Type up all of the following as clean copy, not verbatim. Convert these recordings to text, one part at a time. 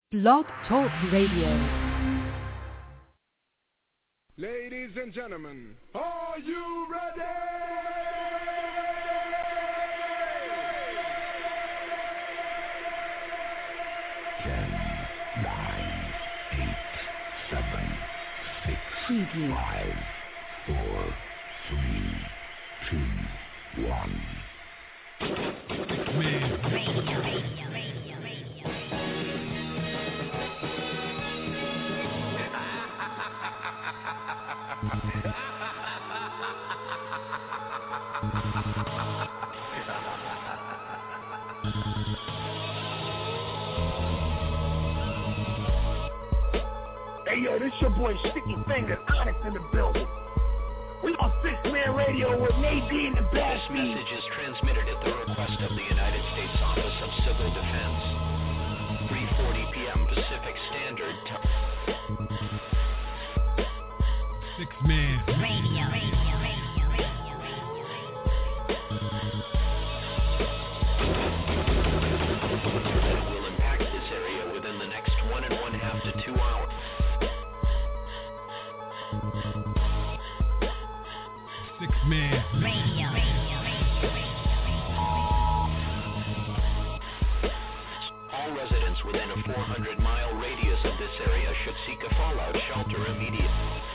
Blog Talk Radio. Ladies and gentlemen, are you ready? 10, 9, 8, 7, 6, 5, 4, 3, 2, 1. Hey yo, this your boy Sticky Finger, Onyx in the building. We on 6-Man Radio with Nadine and Bash Me. Message is transmitted at the request of the United States Office of Civil Defense. 3:40 p.m. Pacific Standard Time. 6-Man Radio. That will impact this area within the next 1.5 to 2 hours. 6-Man Radio. All residents within a 400-mile radius of this area should seek a fallout shelter immediately.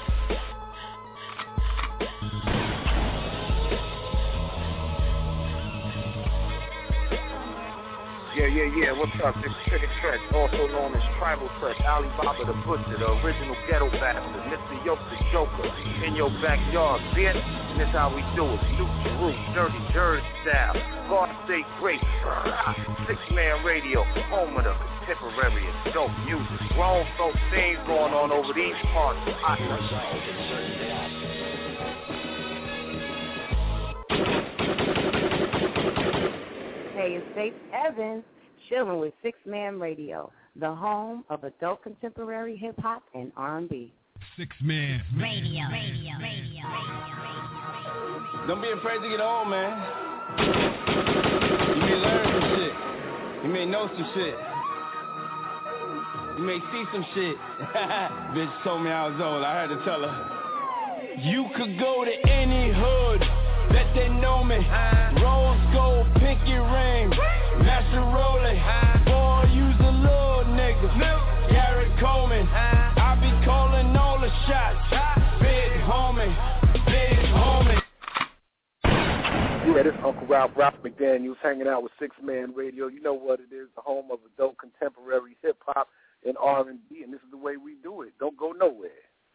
Yeah, what's up? This is Trigger Trex, also known as Tribal Trex, Alibaba the Butcher, the original ghetto bastard, Mr. Yoke the Joker, in your backyard, bitch. And this how we do it, Luke Jeru, Dirty Jersey style, God State Great, 6-Man Radio, home of the contemporary and dope music. Grown folk things going on over these parts of Hey, it's Faith Evans, chilling with 6-Man Radio, the home of adult contemporary hip-hop and R&B. 6-Man Radio. Don't be afraid to get old, man. You may learn some shit. You may know some shit. You may see some shit. Bitch told me I was old. I had to tell her. You could go to any hood that they know me. Rose gold, pinky ring, Master Rolling. Boy, use a little nigga. Garrett Coleman. I be calling all the shots. Big homie, big homie. Yeah, this is Uncle Ralph McDaniels hanging out with 6-Man Radio. You know what it is, the home of adult contemporary hip-hop and R&B, and this is the way we do it. Don't go nowhere.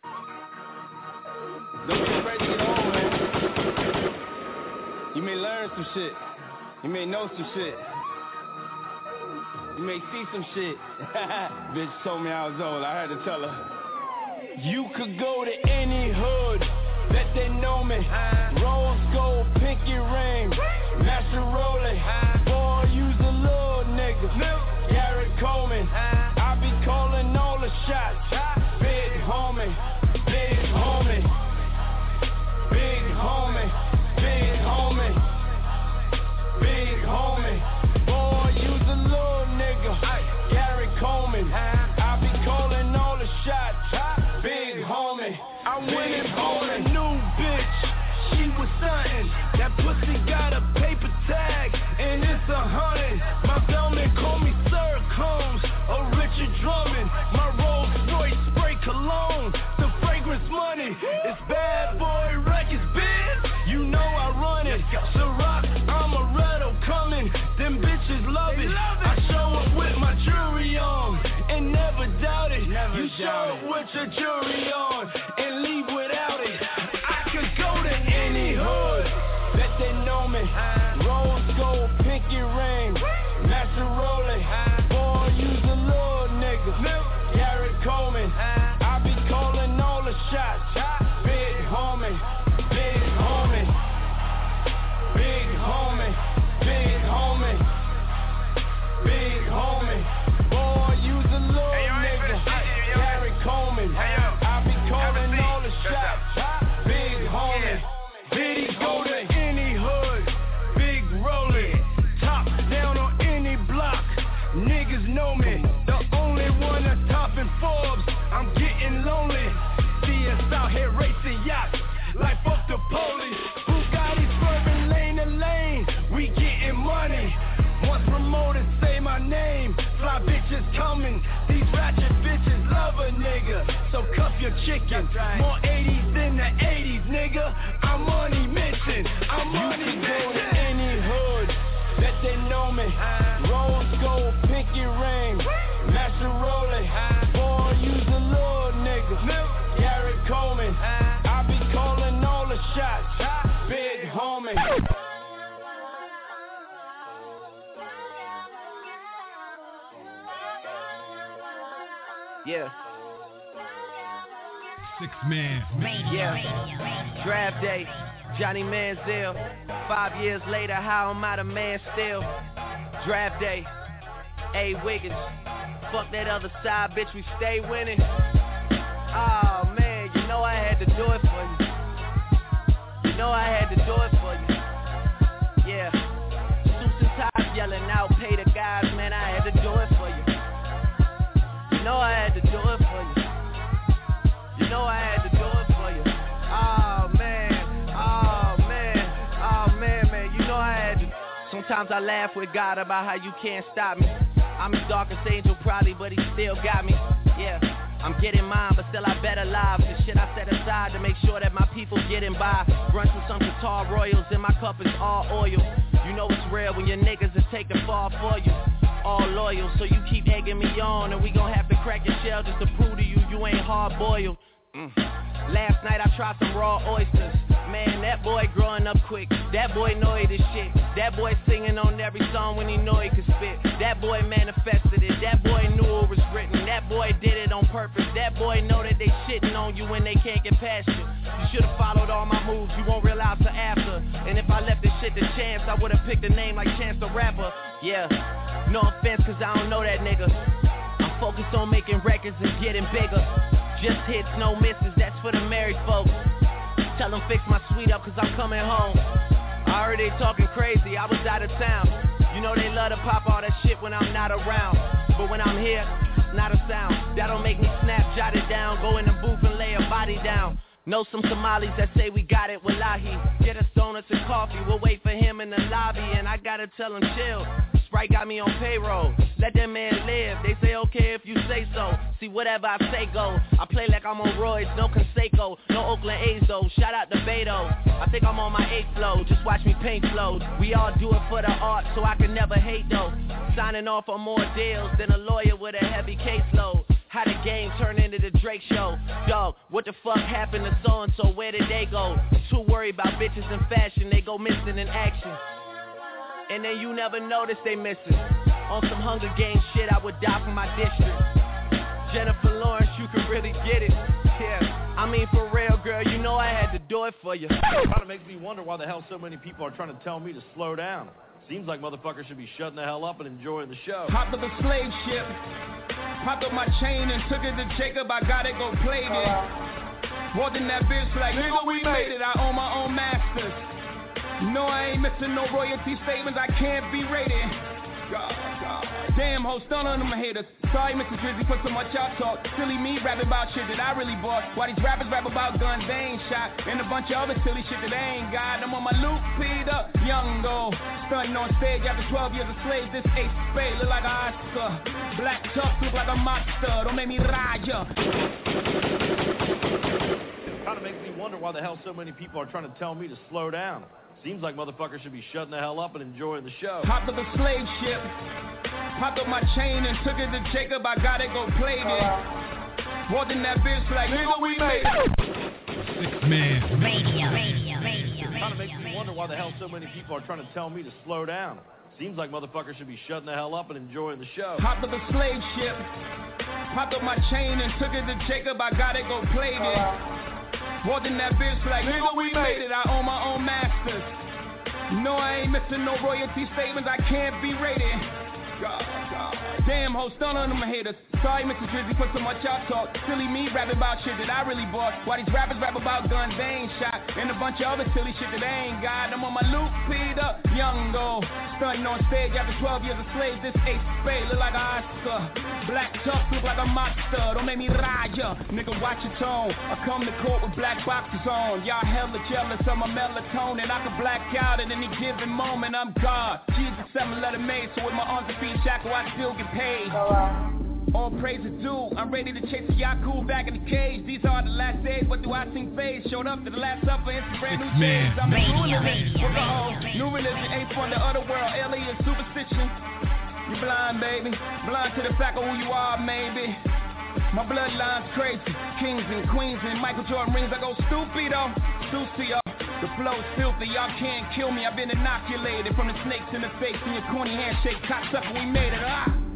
Don't be afraid to get old, man. You may learn some shit. You may know some shit. You may see some shit. Bitch told me I was old. I had to tell her. You could go to any hood that they know me. Rose gold, pinky ring, Master Rolling. Boy, use a little nigga. Garrett Coleman. I be calling all the shots. Big homie, big homie, big homie, big homie, big homie. Boy, use a little nigga. Garrett Coleman. I be calling all the shots. Big homie. I went and bought a new bitch. She was stunting. That pussy got a paper tag, and it's 100. My bellman call me Sir Combs or Richard Drummond. My Rolls Royce spray cologne. The fragrance money. It's Bad Boy Records, bitch. You know I run it. Ciroc, I'm a Redo coming. Them bitches love it. I show up with my jewelry on and never doubt it. You show up with your jewelry on and leave without it. I could go to any hood that they know me. Rose gold, pinky ring, Master Rolling. Boy, use a little nigga. Garrett Coleman. I be calling all the shots. Big homie, big homie, big homie, big homie, big homie. Boy, use a little nigga. Garrett Coleman. I be calling all the shots. Big homie. Did he go to any hood? Big rolling. Top down on any block. Niggas know me. The only one in Forbes, I'm getting lonely. See us out here racing yachts, like fuck the police. Bugatti swerving lane to lane, we getting money. Once promoters say my name, fly bitches coming. These ratchet bitches love a nigga, so cuff your chicken. More 80s than the 80s, nigga. I'm money missing, I'm money missing. You can go to any hood that they know me. Rose gold, pinky ring, Master Rolling. Boy, use a little nigga. Garrett Coleman, I be calling all the shots. Big homie. Yeah. 6 Man. Yeah. Draft day, Johnny Manziel. 5 years later, how am I the man still? Draft day, A. Wiggins. Fuck that other side, bitch, we stay winning. Oh man, you know I had to do it for you. You know I had to do it for you. Yeah. Suits and ties yelling out, pay the guys, man, I had to do it for you. You know I had to do it for you. You know I had to do it for you. Oh man, oh man, oh man, man. You know I had to. Sometimes I laugh with God about how you can't stop me. I'm his darkest angel probably, but he still got me. Yeah, I'm getting mine, but still I better live. The shit I set aside to make sure that my people getting by. Brunch with some Qatar Royals, and my cup is all oil. You know it's real when your niggas is taking fall for you. All loyal, so you keep egging me on, and we gon' have to crack your shell just to prove to you you ain't hard-boiled. Last night I tried some raw oysters. Man, that boy growing up quick. That boy know he the shit. That boy singing on every song when he know he could spit. That boy manifested it. That boy knew it was written. That boy did it on purpose. That boy know that they shitting on you when they can't get past you. You should've followed all my moves. You won't realize till after. And if I left this shit to chance, I would've picked a name like Chance the Rapper. Yeah, no offense, cause I don't know that nigga. I'm focused on making records and getting bigger. Just hits, no misses, that's for the married folks. Tell them fix my suite up cause I'm coming home. I heard they talking crazy, I was out of town. You know they love to pop all that shit when I'm not around. But when I'm here, not a sound. That'll make me snap, jot it down. Go in the booth and lay a body down. Know some Somalis that say we got it, wallahi. Get us donuts and coffee, we'll wait for him in the lobby. And I gotta tell him chill, Sprite got me on payroll. Let that man live, they say okay if you say so. See whatever I say go, I play like I'm on roids, no Conseco. No Oakland A's though, shout out to Beto. I think I'm on my 8th flow, just watch me paint flows. We all do it for the art, so I can never hate though. Signing off on more deals than a lawyer with a heavy caseload. How the game turned into the Drake show. Dog, what the fuck happened to so-and-so, where did they go? Too worried about bitches in fashion, they go missing in action. And then you never notice they missing. On some Hunger Games shit, I would die for my district. Jennifer Lawrence, you can really get it. Yeah, I mean for real, girl, you know I had to do it for you. It kind of makes me wonder why the hell so many people are trying to tell me to slow down. Seems like motherfuckers should be shutting the hell up and enjoying the show. Hopped up a slave ship, popped up my chain and took it to Jacob, I gotta go play it. Walked in that bitch like, nigga, we made it, I own my own masters. No, I ain't missing no royalty statements, I can't be rated. God. Damn, ho, stun on them haters. Sorry, Mr. Drizzy, for so much y'all talk. Silly me rapping about shit that I really bought. While these rappers rap about guns they ain't shot. And a bunch of other silly shit that they ain't got. I'm on my Luke Peter, young though. Stunting on stage after 12 years of slaves. This ace spade look like an Oscar. Black Chuck look like a monster. Don't make me Raja. It kind of makes me wonder why the hell so many people are trying to tell me to slow down. Seems like motherfuckers should be shutting the hell up and enjoying the show. Hopped up a slave ship, popped up my chain and took it to Jacob, I gotta go play it. Walked in that bitch like, nigga, we made it. 6 Man. Radio. It kind of makes me wonder why the hell so many people are trying to tell me to slow down. Seems like motherfuckers should be shutting the hell up and enjoying the show. Hopped up a slave ship, popped up my chain and took it to Jacob, I gotta go play it. Walked in that bitch like, nigga, we made it, I own my own masters. No, I ain't missing no royalty statements, I can't be rated. God. Damn, ho, stun on them haters. Sorry, Mr. Drizzy, for so much y'all talk. Silly me rapping about shit that I really bought. Why these rappers rap about guns they ain't shot, and a bunch of other silly shit that they ain't got. I'm on my Luke Peter, young though. Stunting on stage after 12 years of slave. This ace spade look like an Oscar. Black Chuck look like a monster. Don't make me ride ya, nigga, watch your tone. I come to court with black boxes on. Y'all hella jealous of my melatonin. I can black out at any given moment. I'm God. Jesus, 7-letter maid, so with my arms and feet shackled, I still get paid. All praise is due. I'm ready to chase Yaku back in the cage. These are the last days. What do I sing phase? Showed up to the last supper in some brand new days. I'm a new religion, ain't from the other world. Alien superstition. You blind, baby. Blind to the fact of who you are, maybe. My bloodline's crazy. Kings and queens and Michael Jordan rings. I go stupido. Sucio. The flow's filthy, y'all can't kill me. I've been inoculated from the snakes in the face and your corny handshake. Cocksucker, we made it.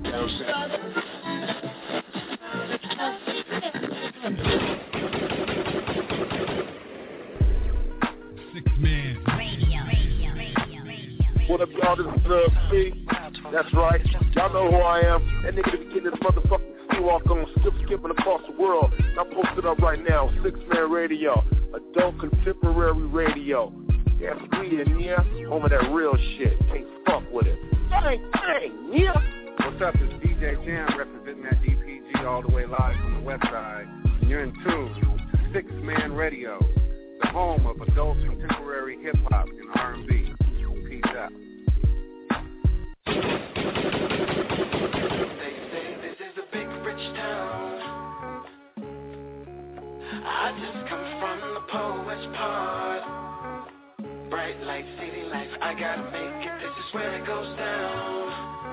Six Man Radio. What up, y'all? This is C. That's right. Y'all know who I am. That nigga be getting this motherfucking walk on skipping across the world. I'm posted up right now. 6 Man Radio, adult contemporary radio. That's we in here, home of that real shit. Can't fuck with it. Bang, yeah. What's up? It's DJ Jam representing that DPG all the way live from the west side. And you're in tune to 6 Man Radio, the home of adult contemporary hip hop and R&B. Peace out. I just come from the poet's part. Bright light, city life, I gotta make it, this is where it goes down.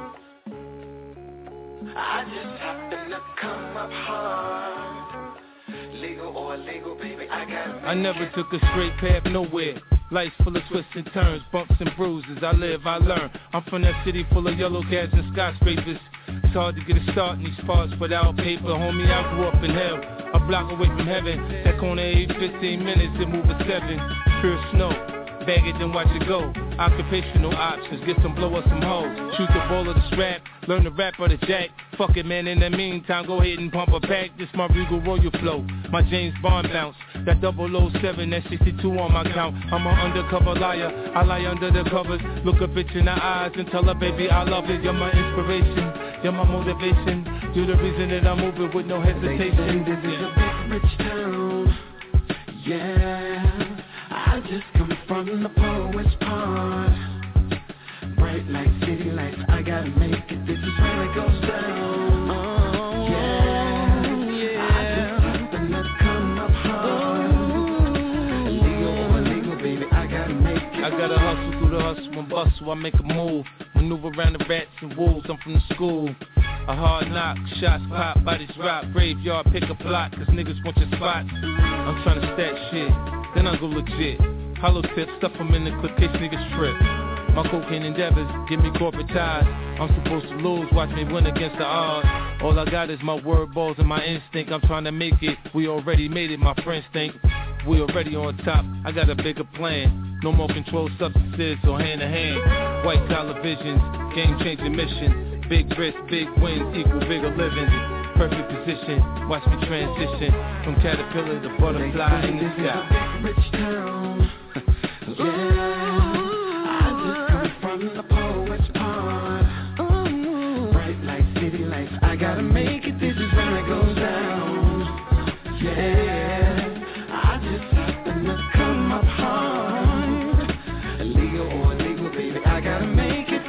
I just happen to come up hard. Legal or illegal, baby, I gotta make it. I never took a straight path nowhere. Life's full of twists and turns, bumps and bruises. I live, I learn. I'm from that city full of yellow cabs and skyscrapers. It's hard to get a start in these parts without paper. Homie, I grew up in hell, a block away from heaven. That corner 15 minutes, it move a 7. Pure snow, bag it then watch it go. Occupational options, get some blow or some hoes. Shoot the ball or the strap, learn the rap or the jack. Fuck it, man, in the meantime, go ahead and pump a pack. This my Regal Royal flow, my James Bond bounce. That 007, that 62 on my count. I'm an undercover liar, I lie under the covers. Look a bitch in the eyes and tell her, baby, I love it. You're my inspiration, you're my motivation. You're the reason that I'm moving with no hesitation. This is a big rich town, yeah. I just come from the poet's part. Bright light, city lights, I gotta make it, this is where it goes down. Yeah, I just happen to come up hard. Illegal or illegal, baby, I gotta make it. I gotta hustle through the hustle and bustle, I make a move. Maneuver around the rats and wolves, I'm from the school. A hard knock, shots pop, bodies rock. Graveyard, pick a plot, cause niggas want your spot. I'm tryna stack shit, then I go legit. Hollow tips, stuff them in the clip, case niggas trip. My cocaine endeavors, give me corporate ties. I'm supposed to lose, watch me win against the odds. All I got is my word balls and my instinct. I'm trying to make it, we already made it, my friends think. We already on top, I got a bigger plan. No more controlled substances or hand to hand. White collar visions, game changing mission. Big risk, big wins, equal bigger living. Perfect position, watch me transition from caterpillar to butterfly in the sky. Rich town, yeah. I just come from the poet's part. Bright lights, city lights, I gotta make it, this is when it goes down. Yeah, I just happen to come up hard. Illegal or illegal, baby, I gotta make it.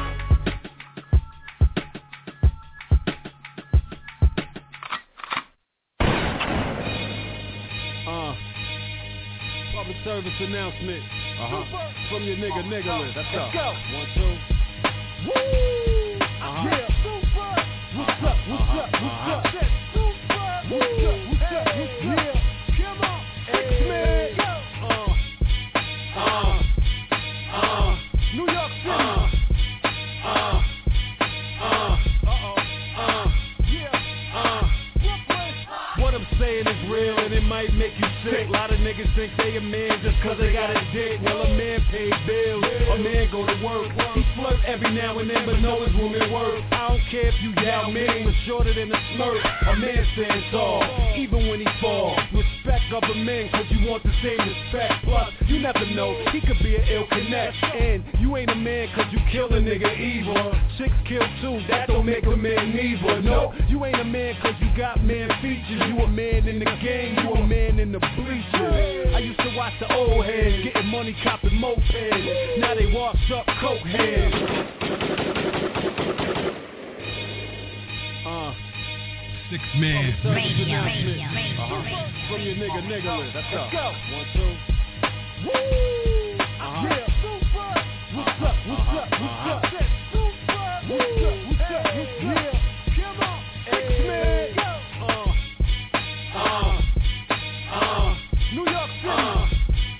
Public service announcement. From your nigga Nigga. Let's go. 1, 2. Woo! Yeah. Super. What's up? What's up? What's up? Super. What's up? What's up? Yeah. Come on. X-Men. New York City. Yeah. What I'm saying is real and it might might make you sick. A lot of niggas think they a man just cause they got a dick. Well, a man pay bills, a man go to work. He flirt every now and then, but know his woman work. I don't care if you Yao Ming was shorter than a smirk. A man stands tall, even when he fall. Respect other men cause you want the same respect. Plus, you never know, he could be an ill connect. And you ain't a man cause you kill a nigga evil. Chicks kill too, that don't make a man neither. No, you ain't a man cause you got man features. You a man in the game, you a man in the bleachers. I used to watch the old heads getting money copping mopeds. Now they washed up coke heads. 6 Man Radio. From your nigga list. Let's go. 1, 2. Woo! Yeah. What's up? Yeah. Come on. X-Men. New York City.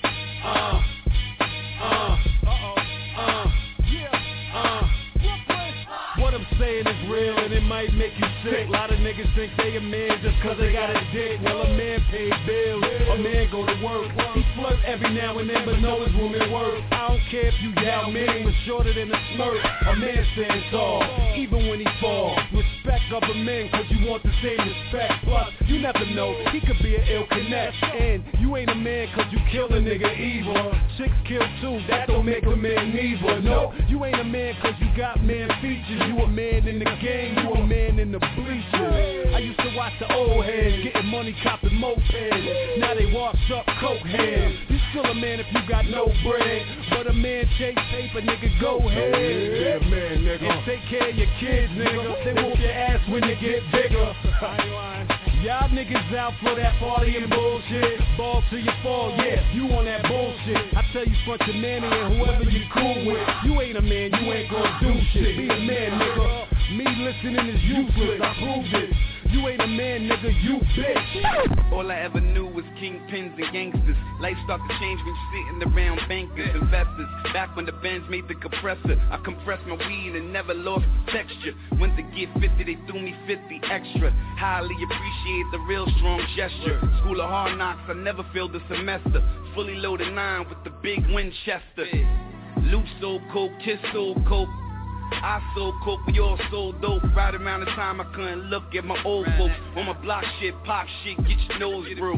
What I'm saying is real and it might make you sick. A lot of niggas think they a man just cause they got a dick. Well, a man pay bills, a man go to work. He flirt every now and then, but know his woman work. I don't care if you Yao Ming was shorter than a smirk. A man stands tall, even when he fall. Respect other men cause you want the same respect. Plus, you never know, he could be an ill connect. And you ain't a man cause you kill a nigga evil. Chicks kill too, that don't make a man neither. No, you ain't a man cause you got man features. You a man in the game, you a man in the bleachers. I used to watch the old heads getting money copping mopeds. Now they washed up coke heads. You still a man if you got no bread, but a man chase paper, nigga, go ahead. Yeah, man, nigga. And take care of your kids, nigga. They whoop your ass when you get bigger. Y'all niggas out for that party and bullshit. Ball till you fall, yeah, you on that bullshit. I tell you, front your manny and whoever you cool with. You ain't a man, you ain't gonna do shit. Be a man, nigga. Me listening is useless, I proved it. You ain't a man, nigga, you bitch. All I ever knew was kingpins and gangsters. Life started to change when sitting around bankers, investors. Back when the Benz made the compressor, I compressed my weed and never lost the texture. Went to get 50, they threw me 50 extra. Highly appreciate the real strong gesture. School of Hard Knocks, I never failed a semester. Fully loaded 9 with the big Winchester. Luke sold coke, Kiss sold coke. I sold coke, we all sold dope. Right around the time I couldn't look at my old folks. On my block shit, pop shit, get your nose broke.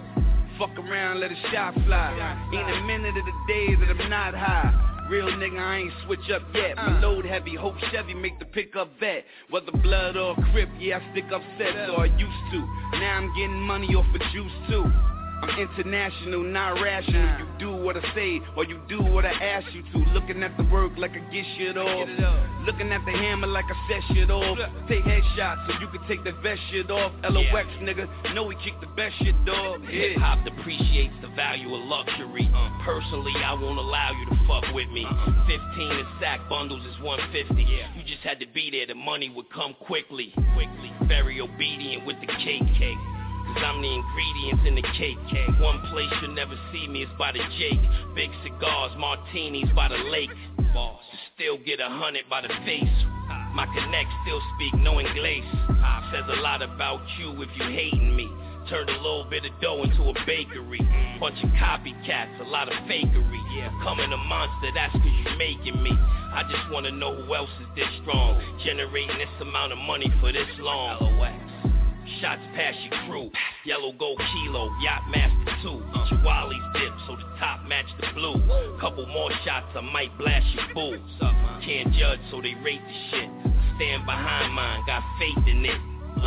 Fuck around, let a shot fly. Ain't a minute of the day that I'm not high. Real nigga, I ain't switch up yet. My load heavy, hope Chevy make the pickup vet. Whether blood or crip, yeah, I stick upset, so I used to. Now I'm getting money off of juice too. I'm international, not rational. You do what I say, or you do what I ask you to. Looking at the work like I get shit off. Looking at the hammer like I set shit off. Take headshots so you can take the best shit off. LOX, nigga, know we kick the best shit, dog. Hip hop depreciates the value of luxury. Personally, I won't allow you to fuck with me. 15 and sack bundles is 150. You just had to be there, the money would come quickly. Very obedient with the cake. Cause I'm the ingredients in the cake. One place you'll never see me is by the Jake. Big cigars, martinis by the lake. Boss, still get 100 by the face. My connect still speak no English. Says a lot about you if you hating me. Turned a little bit of dough into a bakery. Bunch of copycats, a lot of fakery. Becoming a monster, that's cause you making me. I just wanna know who else is this strong, generating this amount of money for this long. LOX. Shots past your crew, yellow gold kilo, yacht master 2. Chihuahuas dip so the top match the blue. Couple more shots, I might blast your boo. Can't judge so they rate the shit. Stand behind mine, got faith in it.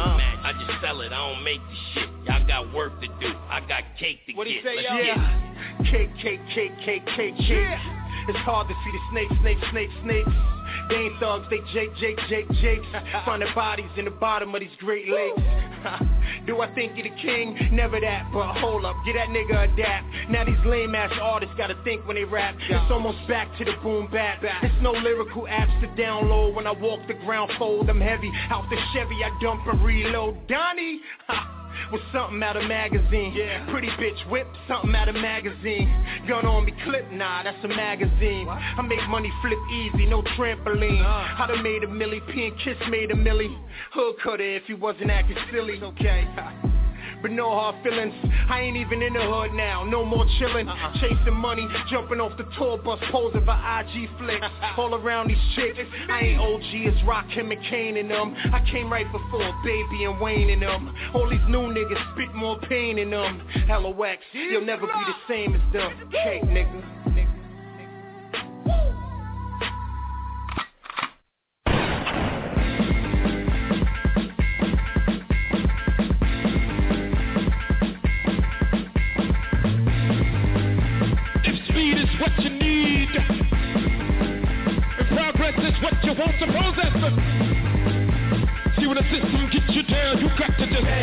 I just sell it, I don't make the shit. Y'all got work to do, I got cake to what get. What do you say, Let's y'all? Cake. It's hard to see the snakes. They ain't thugs, they Jakes. Finding bodies in the bottom of these Great Lakes. Do I think you're the king? Never that, but hold up, get that nigga adapt. Now these lame ass artists gotta think when they rap. It's almost back to the boom bap. It's no lyrical apps to download. When I walk the ground fold, I'm heavy. Out the Chevy, I dump and reload. Donnie, with something out of magazine. Pretty bitch whip, something out of magazine. Gun on me clip, nah, that's a magazine. I make money flip easy, no trampoline. I done made a milli, P and Kiss made a milli. Hood cutter if you wasn't acting silly. Okay. but no hard feelings. I ain't even in the hood now, no more chillin'. Chasing money, jumping off the tour bus, posing for IG flicks. All around these chicks, I ain't OG, it's Rakim and Kane and them. I came right before Baby and Wayne and them. All these new niggas spit more pain in them. LOX, you'll never be the same as them. Cake, nigga. What you need, and progress is what you want to possess. See, when the system gets you down, you got to just,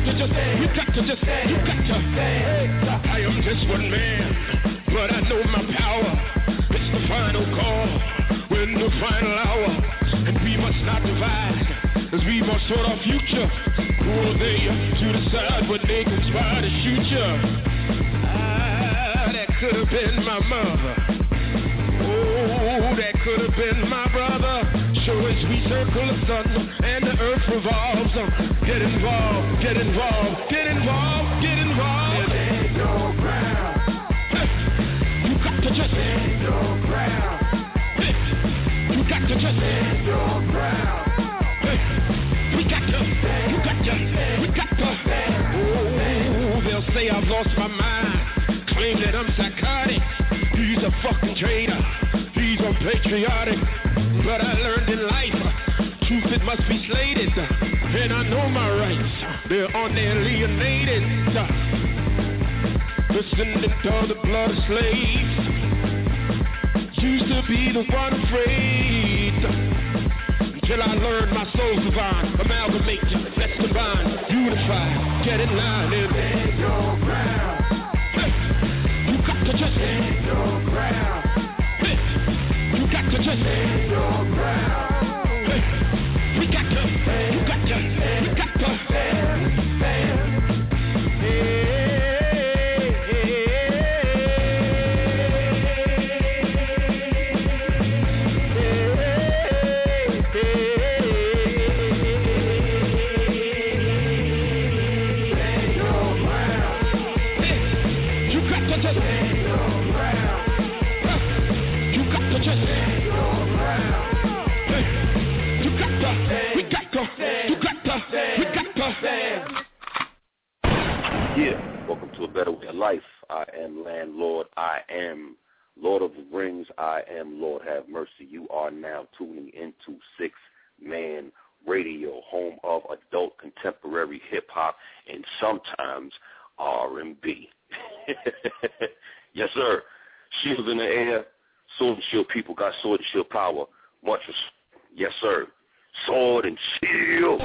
I am just one man, but I know my power. It's the final call, we're in the final hour, and we must not divide, as we must sort our future. Who are they to decide when they conspire to shoot you? That could have been my mother. Oh, that could have been my brother. Sure as we circle the sun and the earth revolves. Get involved, get involved, get involved, get involved. Stand your ground. Hey, you got to just stand your ground. Hey, you got to just stand your ground. Hey, we got to, you got to, we got to. Oh, they'll say I've lost my mind. Claim that I'm psychotic. He's a fucking traitor. He's unpatriotic. But I learned in life, truth it must be slated. And I know my rights. They're unalienated. Listening to the blood of slaves. Used to be the one afraid. Until I learned my soul's divine. Amalgamate, let's combine, unify, get in line and stand your ground. You got to just stand your ground. Hey, you got to just stand your ground. Hey, we got to, you got to, we got to stand, stand. Hey. Yeah, welcome to A Better Way of Life. I am Landlord. I am Lord of the Rings. I am Lord Have Mercy. You are now tuning into 6-Man Radio, home of adult contemporary hip-hop and sometimes R&B. Yes, sir. Shields in the air. Sword and Shield people got Sword and Shield power. Much yes, sir. Sword and Shield.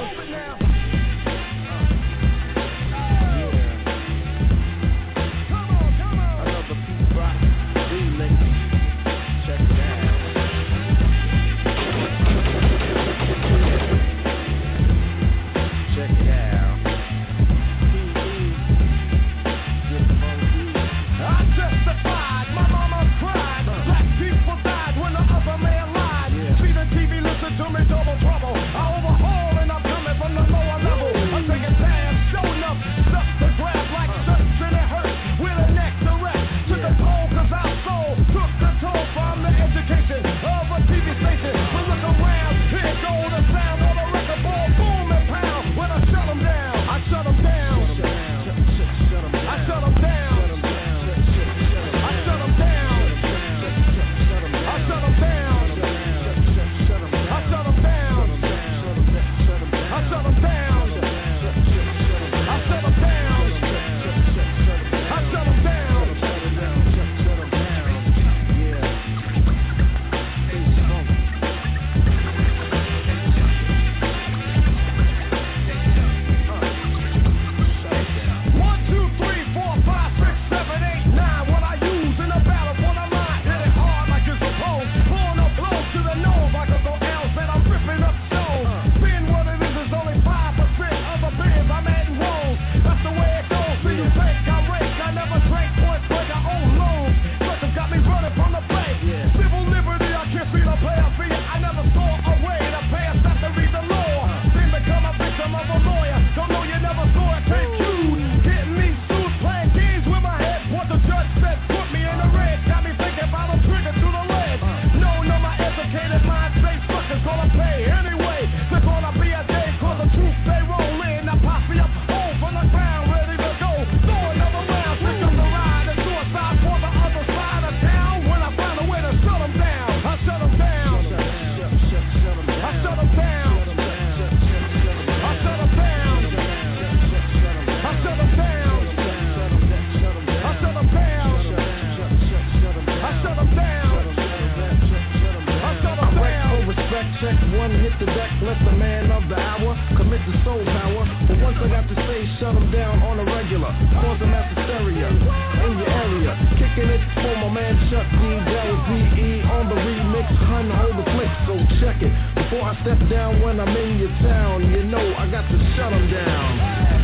shut them down on the regular. Cause them mass hysteria in your area. Kicking it for my man Chuck D. That was D.E. on the remix. Hun, hold the flick, so check it. Before I step down when I'm in your town, you know I got to shut them down.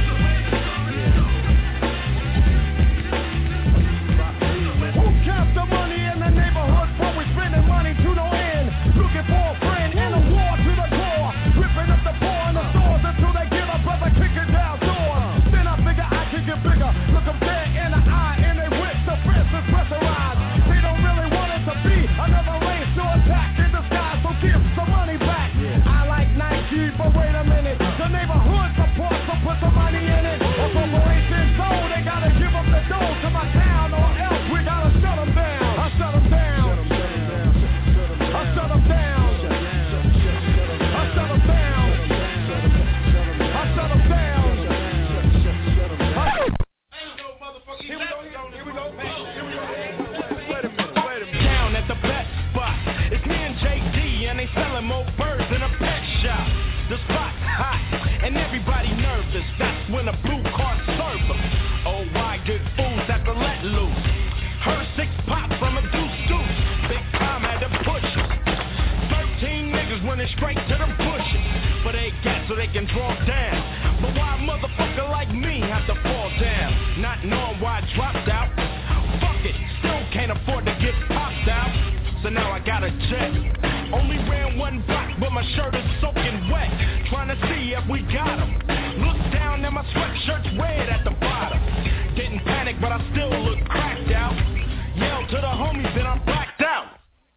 The money in the neighborhood, but we spending money to no end. Looking for a friend in a war to the core. Ripping up the poor in the stores until they get a brother kicking down doors. Then I figure I can get bigger. Look them dead in the eye and they whip the fence is pressurized. They don't really want it to be another race to attack in disguise. So give some money back. I like Nike, but wait a minute. The neighborhood supports, so put some money in it. A corporation, so they gotta give up the dough to my town or else we gotta shut them down. I shut them down. I shut them down. I shut them down. I shut them down. Here we go. Wait a minute. Down at the best spot. It's me and JD and they selling more birds in a pet shop. The spot's hot and everybody nervous. That's when a blue car serves them. Oh, why good fools have to let loose. Her 6 pop from a deuce. Big Tom had to push it. 13 niggas running straight to the bushes. But they got so they can draw down. But why a motherfucker like me have to fall down? Not knowing why I dropped out. Fuck it, still can't afford to get popped out. So now I got a jet. Only ran 1 block, but my shirt is soaking wet. Trying to see if we got him. Look down and my sweatshirt's red at the bottom. Didn't panic, but I still look cracked out. Yell to the homies that I'm blacked out.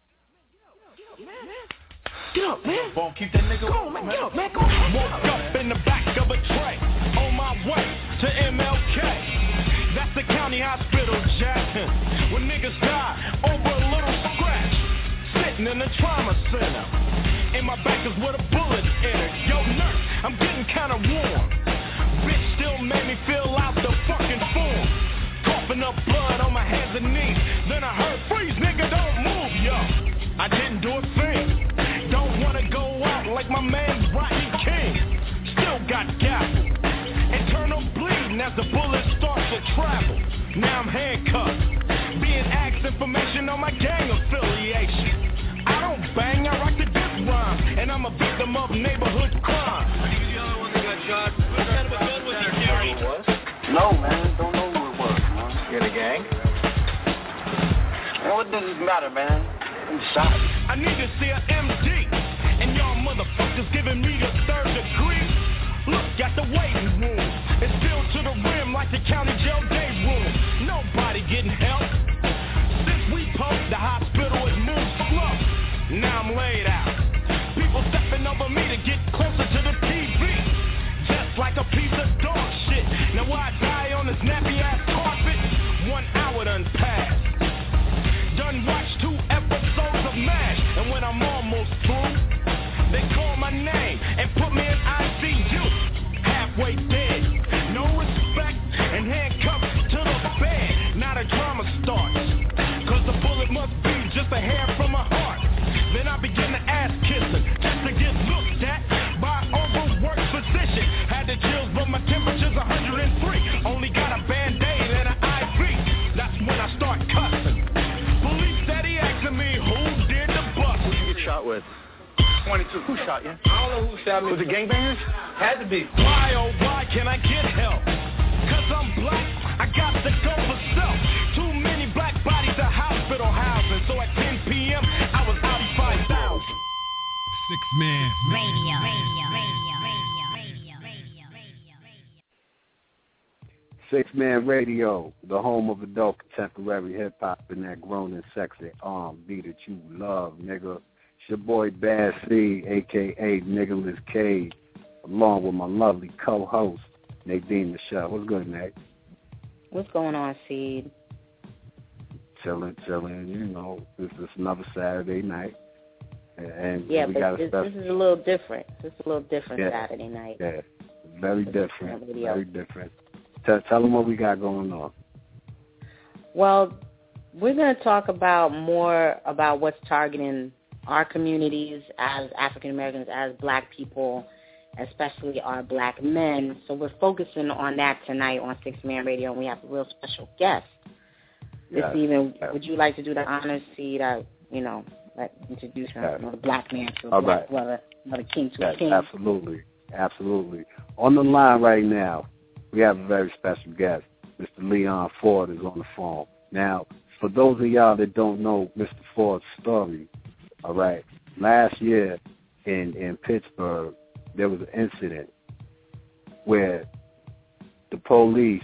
Get up, man. Won't keep that nigga on, man. Get up, man. Go ahead. Woke up in the back of a tray. On my way to MLK. That's the county hospital, Jackson. When niggas die over a little scratch. Sitting in the trauma center. And my back is with a bullet in it. Yo, nurse, I'm getting kinda warm. Bitch still made me fill out the fucking form. Coughing up blood on my hands and knees. Then I heard, freeze, nigga, don't move, yo. I didn't do a thing. Don't wanna go out like my man Rodney King. Still got gaffled. Internal bleeding as the bullet starts to travel. Now I'm handcuffed. Being asked information on my gang affiliation. I don't bang, I rock the diss rhyme. And I'm a victim of neighborhood crime. Are you the only one that got shot? What kind of a gun was he carrying? No, man. Don't know who it was, man. You in a gang? Man, what does it matter, man? I'm shot. I need to see an MD. And y'all motherfuckers giving me the 3rd degree. Look at the waiting room. It's filled to the rim like the county jail day room. Nobody getting help. Since we post, the hospital has moved slow. Now I'm laid out. People stepping over me to get closer to the TV. Just like a piece of dog shit. Now why I die on this nappy ass carpet? 1 hour done passed. Done watched 2 episodes of MASH. And when I'm almost through, they call my name and put me in ICU. Halfway dead. No respect and handcuffed to the bed. Now the drama starts. Cause the bullet must be just a hair from my heart. Then I begin to ass kissing just to get looked at by an overworked physician. Had the chills but my temperature's 103. Only got a band-aid and an IV. That's when I start cussing. Police steady asking me who did the bust. Who'd you get shot with? 22. Who shot you? I don't know who shot me. Was it gangbangers? Had to be. Why, oh why can I get help? Cause I'm black, I got to go for self. Too many black bodies at hospital housing. So at 10 p.m. I was out 5,000. 6 Man Radio. 6 Man Radio, the home of adult contemporary hip-hop and that grown and sexy R&B that you love, nigga. It's your boy Bad C, a.k.a. Nicholas Cage, along with my lovely co-host, Nadine Michelle. What's good, Nate? What's going on, Seed? Chilling. You know, this is another Saturday night. And yeah, we but got this is a little different. This is a little different yeah. Saturday night. Yeah, very different. Very different. Tell them what we got going on. Well, we're going to talk about more about what's targeting our communities as African Americans, as black people, especially our black men. So we're focusing on that tonight on 6-Man Radio, and we have a real special guest this evening. Would you like to do the honors, see that, introduce the black man to a black brother, another king to a king? Absolutely. On the line right now, we have a very special guest. Mr. Leon Ford is on the phone. Now, for those of y'all that don't know Mr. Ford's story, all right, last year in Pittsburgh, there was an incident where the police,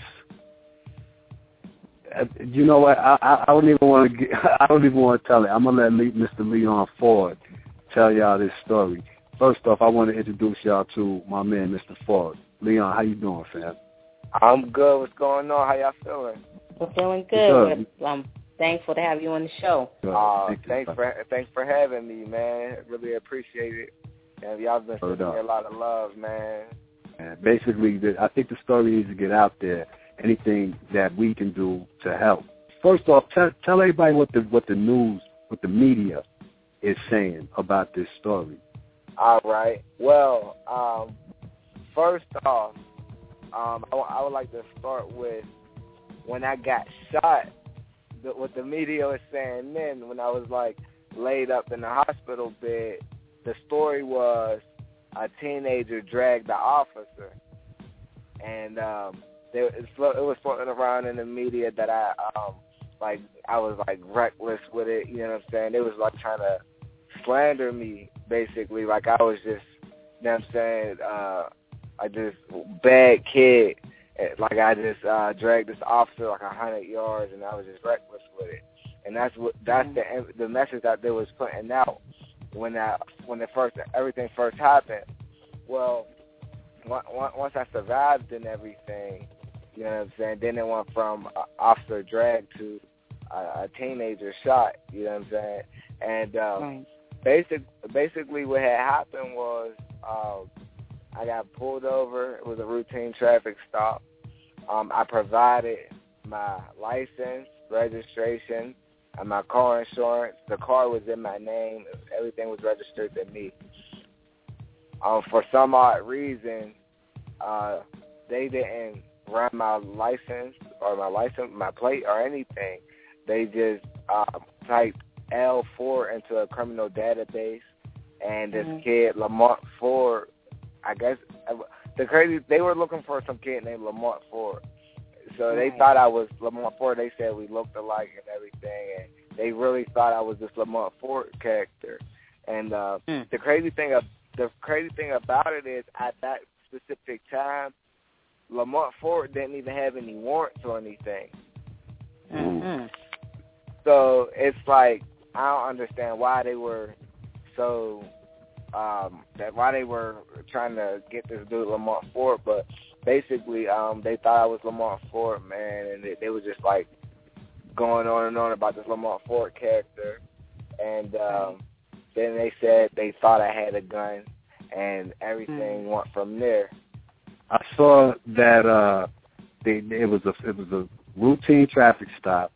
you know what, I don't even want to tell it. I'm going to let Mr. Leon Ford tell y'all this story. First off, I want to introduce y'all to my man, Mr. Ford. Leon, how you doing, fam? I'm good. What's going on? How y'all feeling? We're feeling good. I'm thankful to have you on the show. Thanks for having me, man. Really appreciate it. And y'all been sending me a lot of love, man. And basically, I think the story needs to get out there. Anything that we can do to help. First off, tell everybody what the news, what the media is saying about this story. All right. Well, first off, I would like to start with when I got shot. What the media was saying then, when I was laid up in the hospital bed, the story was a teenager dragged the officer, and it was floating around in the media that I was reckless with it. You know what I'm saying? They was trying to slander me, basically. I was just, you know what I'm saying? I just bad kid. I just dragged this officer 100 yards, and I was just reckless with it. And that's the message that they was putting out when everything first happened. Well, once I survived and everything, you know what I'm saying, then it went from officer drag to a teenager shot. You know what I'm saying? And basically what had happened was I got pulled over. It was a routine traffic stop. I provided my license, registration, and my car insurance. The car was in my name. Everything was registered to me. For some odd reason, they didn't run my license, my plate or anything. They just typed L4 into a criminal database, and this kid, Lamont Ford, I guess, they were looking for some kid named Lamont Ford. So they thought I was Lamont Ford. They said we looked alike and everything, and they really thought I was this Lamont Ford character. And the crazy thing about it is, at that specific time, Lamont Ford didn't even have any warrants or anything. So it's I don't understand why they were so why they were trying to get this dude Lamont Ford, but basically they thought I was Lamont Ford, man, and they was just going on and on about this Lamont Ford character, and then they said they thought I had a gun, and everything went from there. I saw that it was a routine traffic stop,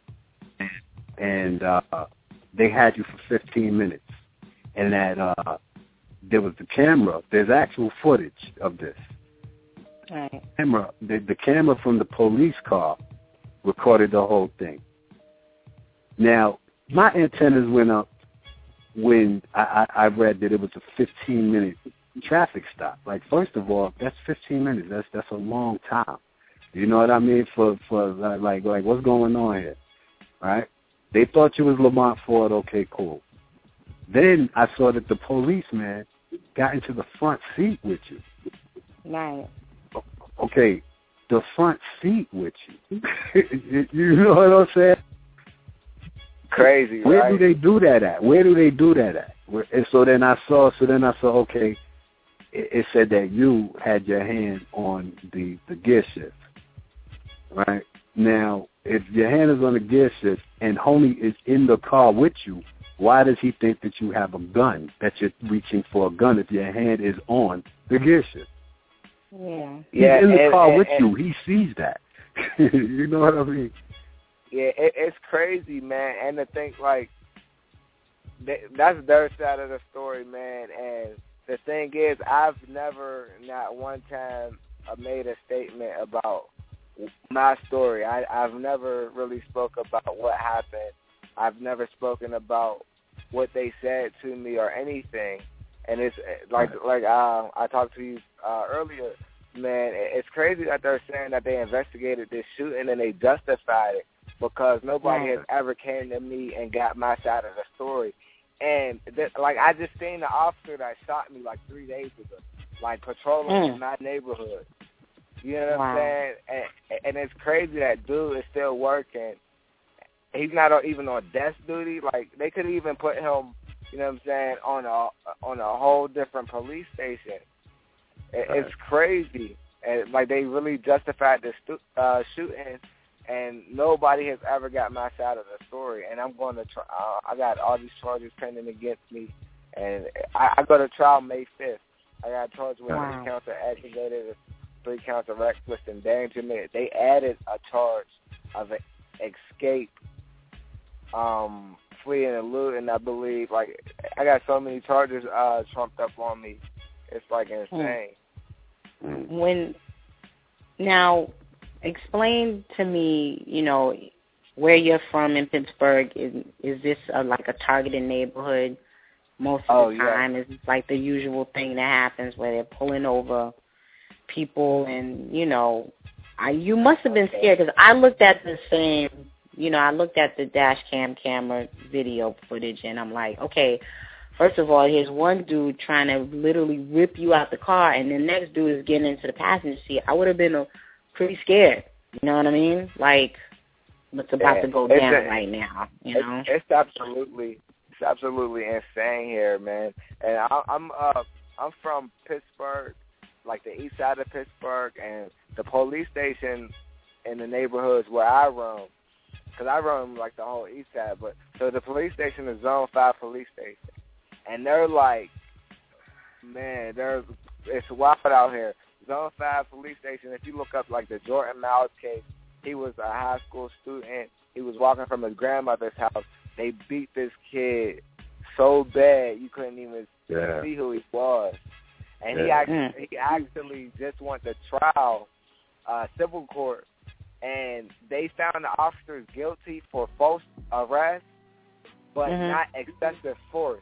and they had you for 15 minutes, and that there was the camera. There's actual footage of this. Right. The camera from the police car recorded the whole thing. Now, my antennas went up when I read that it was a 15-minute traffic stop. First of all, that's 15 minutes. That's a long time. You know what I mean? For what's going on here, right? They thought you was Lamont Ford. Okay, cool. Then I saw that the policeman got into the front seat with you. Right. Okay, the front seat with you. You know what I'm saying? Crazy, Where right? do they do that at? And so then I saw, okay, it said that you had your hand on the gear shift, right? Now, if your hand is on the gear shift and homie is in the car with you, why does he think that you have a gun, that you're reaching for a gun if your hand is on the gear shift? Yeah. He's in the car with you. He sees that. You know what I mean? Yeah, it's crazy, man. And to think, that's their side of the story, man. And the thing is, I've never, not one time, made a statement about my story. I've never really spoke about what happened. I've never spoken about what they said to me or anything. And it's like I talked to you earlier, man. It's crazy that they're saying that they investigated this shooting and they justified it because nobody has ever came to me and got my side of the story. And I just seen the officer that shot me like 3 days ago, like patrolling in my neighborhood. You know what I'm saying? And it's crazy that dude is still working. He's not even on desk duty. Like, they could even put him, you know what I'm saying, on a whole different police station. It's crazy. And, like, they really justified this shooting, and nobody has ever got my side of the story. And I'm going to try. I got all these charges pending against me, and I go to trial May 5th. I got charged with 3 counts of aggravated, 3 counts of reckless endangerment. They added a charge of escape, fleeing and looting, I believe. Like, I got so many charges trumped up on me. It's like insane. Now, explain to me, you know, where you're from in Pittsburgh. Is this like a targeted neighborhood most of the time? Is it like the usual thing that happens where they're pulling over people and, you know, you must have been scared because I looked at the same, you know, I looked at the dash camera video footage and I'm like, okay, first of all, here's one dude trying to literally rip you out the car and the next dude is getting into the passenger seat. I would have been pretty scared. You know what I mean? Like, what's about to go down right now, you know? It's absolutely insane here, man. And I'm from Pittsburgh, like the east side of Pittsburgh, and the police station in the neighborhoods where I roam, because I roam like the whole east side, but so the police station is Zone 5 police station, and they're like, man, it's wild out here. Zone 5 police station, if you look up like the Jordan Miles case, he was a high school student. He was walking from his grandmother's house. They beat this kid so bad you couldn't even see who he was. And he actually just went to trial, civil court, and they found the officers guilty for false arrest, but not excessive force.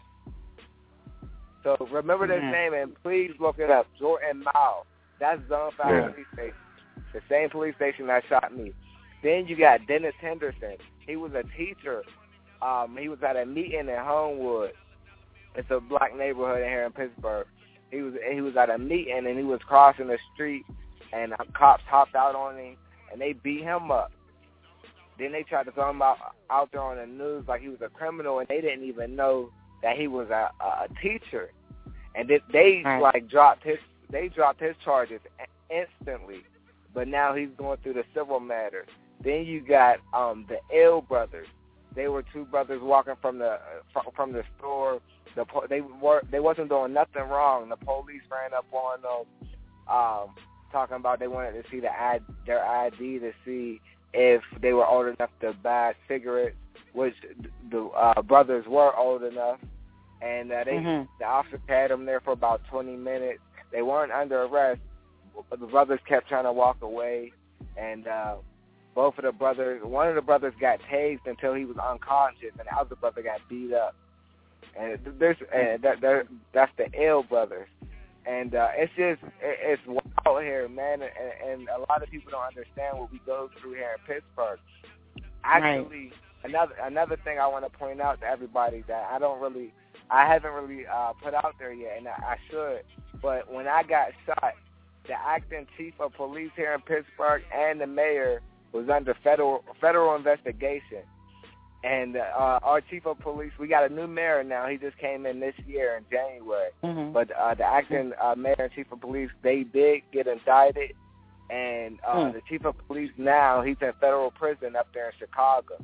So remember this name, and please look it up, Jordan Miles. That's Zone 5 police station, the same police station that shot me. Then you got Dennis Henderson. He was a teacher. He was at a meeting in Homewood. It's a black neighborhood in here in Pittsburgh. He was at a meeting and he was crossing the street, and cops hopped out on him and they beat him up. Then they tried to throw him out there on the news like he was a criminal, and they didn't even know that he was a teacher. And they dropped his charges instantly, but now he's going through the civil matter. Then you got the L brothers. They were 2 brothers walking from the store. They wasn't doing nothing wrong. The police ran up on them, talking about they wanted to see their ID to see if they were old enough to buy cigarettes, which the brothers were old enough. And the officer had them there for about 20 minutes. They weren't under arrest, but the brothers kept trying to walk away. And one of the brothers got tased until he was unconscious, and the other brother got beat up. And that's the L brothers. And it's wild here, man. And a lot of people don't understand what we go through here in Pittsburgh. Actually, another thing I want to point out to everybody that I haven't really put out there yet, and I should. But when I got shot, the acting chief of police here in Pittsburgh and the mayor was under federal investigation. And our chief of police, we got a new mayor now. He just came in this year in January. But the acting mayor and chief of police, they did get indicted. And the chief of police now, he's in federal prison up there in Chicago.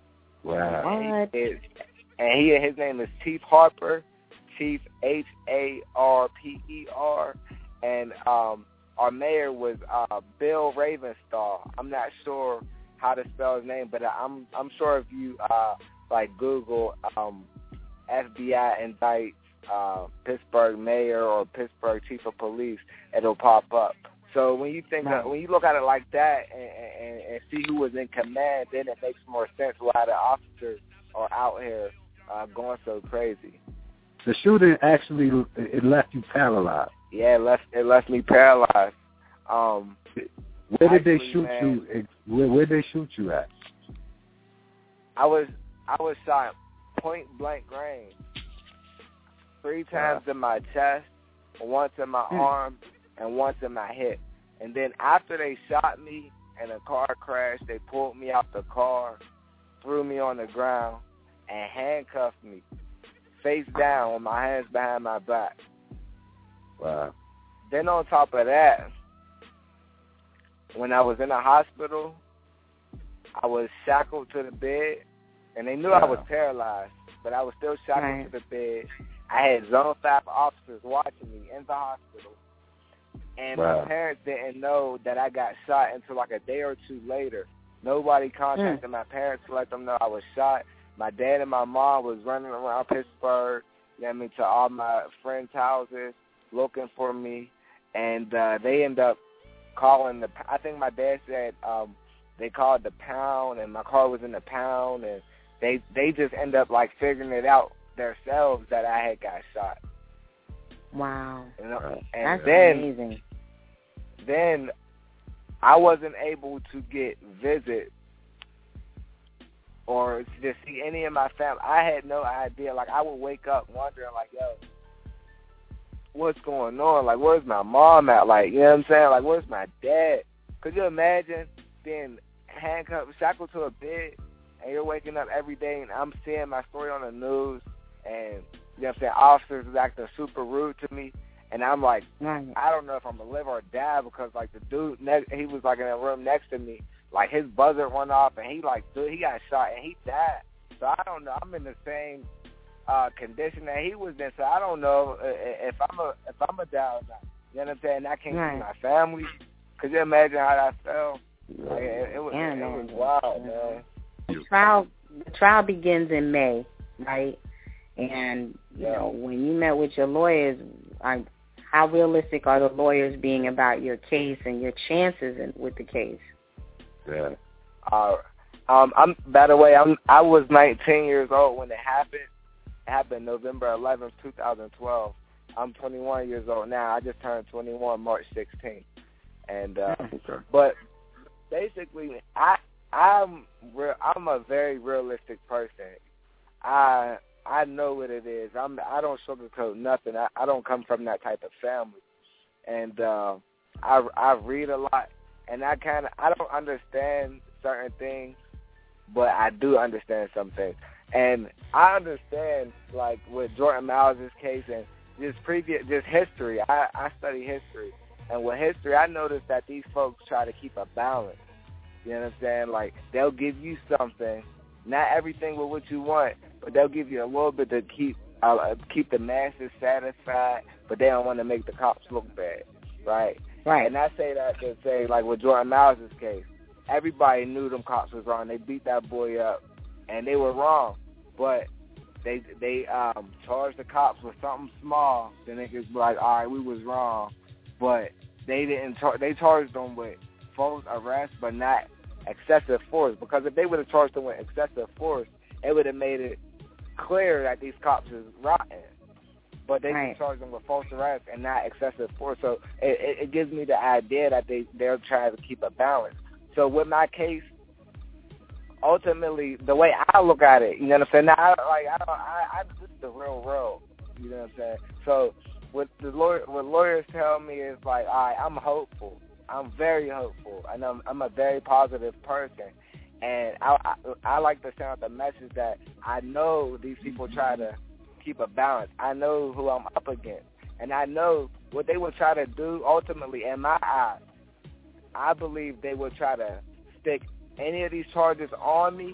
Wow. And his name is Chief Harper, Chief Harper. And our mayor was Bill Ravenstahl. I'm not sure how to spell his name, but I'm sure if you Google FBI indicts Pittsburgh mayor or Pittsburgh chief of police, it'll pop up. So when you think when you look at it like that and see who was in command, then it makes more sense why the officers are out here going so crazy. The shooting actually it left you paralyzed. Yeah, it left me paralyzed. Where did they shoot you? Where did they shoot you at? I was shot point blank range. 3 times in my chest, once in my arm, and once in my hip. And then after they shot me in a car crash, they pulled me out the car, threw me on the ground, and handcuffed me face down with my hands behind my back. Wow. Then on top of that, when I was in the hospital, I was shackled to the bed, and they knew I was paralyzed, but I was still shackled to the bed. I had Zone 5 officers watching me in the hospital, and my parents didn't know that I got shot until like a day or two later. Nobody contacted my parents to let them know I was shot. My dad and my mom was running around Pittsburgh, to all my friends' houses looking for me, and they ended up calling I think my dad said they called the pound, and my car was in the pound, and they just ended up like figuring it out themselves that I had got shot. Wow. And that's then, amazing. Then I wasn't able to get visit or to see any of my family. I had no idea. Like, I would wake up wondering, like, yo, what's going on? Like, where's my mom at? Like, you know what I'm saying? Like, where's my dad? Could you imagine being handcuffed, shackled to a bed, and you're waking up every day, and I'm seeing my story on the news, and, you know what I'm saying, officers is acting super rude to me, and I'm like, I don't know if I'm going to live or die, because, like, the dude, he was, like, in a room next to me, like, his buzzer went off, and he got shot, and he died. So I don't know. I'm in the same condition that he was in, so I don't know if I'm a die or not. You know what I'm saying? I can't see my family. Could you imagine how that felt? Like, it was wild, man. The trial begins in May, right? And, you know, when you met with your lawyers, how realistic are the lawyers being about your case and your chances with the case? Yeah. By the way, I was 19 years old when it happened. It happened November 11th, 2012. I'm 21 years old now. I just turned 21 March 16th. And but basically, I'm a very realistic person. I know what it is. I don't sugarcoat nothing. I don't come from that type of family, and I read a lot, and I don't understand certain things, but I do understand some things, and I understand, like with Jordan Miles' case and just history. I study history, and with history, I noticed that these folks try to keep a balance. You know what I'm saying? Like, they'll give you something, not everything with what you want, but they'll give you a little bit to keep the masses satisfied, but they don't want to make the cops look bad, right? Right. And I say that to say, like with Jordan Miles' case, everybody knew them cops was wrong. They beat that boy up, and they were wrong, but they charged the cops with something small. Then they just be like, all right, we was wrong, but they didn't. They charged them with false arrest, but not excessive force. Because if they would have charged them with excessive force, it would have made it clear that these cops is rotten. But they just charged them with false arrest and not excessive force. So it gives me the idea that they're trying to keep a balance. So with my case, ultimately, the way I look at it, you know what I'm saying? Now, this is the real world. You know what I'm saying? So what lawyers tell me is like, all right, I'm hopeful. I'm very hopeful, and I'm a very positive person. And I like to send out the message that I know these people try to keep a balance. I know who I'm up against, and I know what they will try to do ultimately in my eyes. I believe they will try to stick any of these charges on me,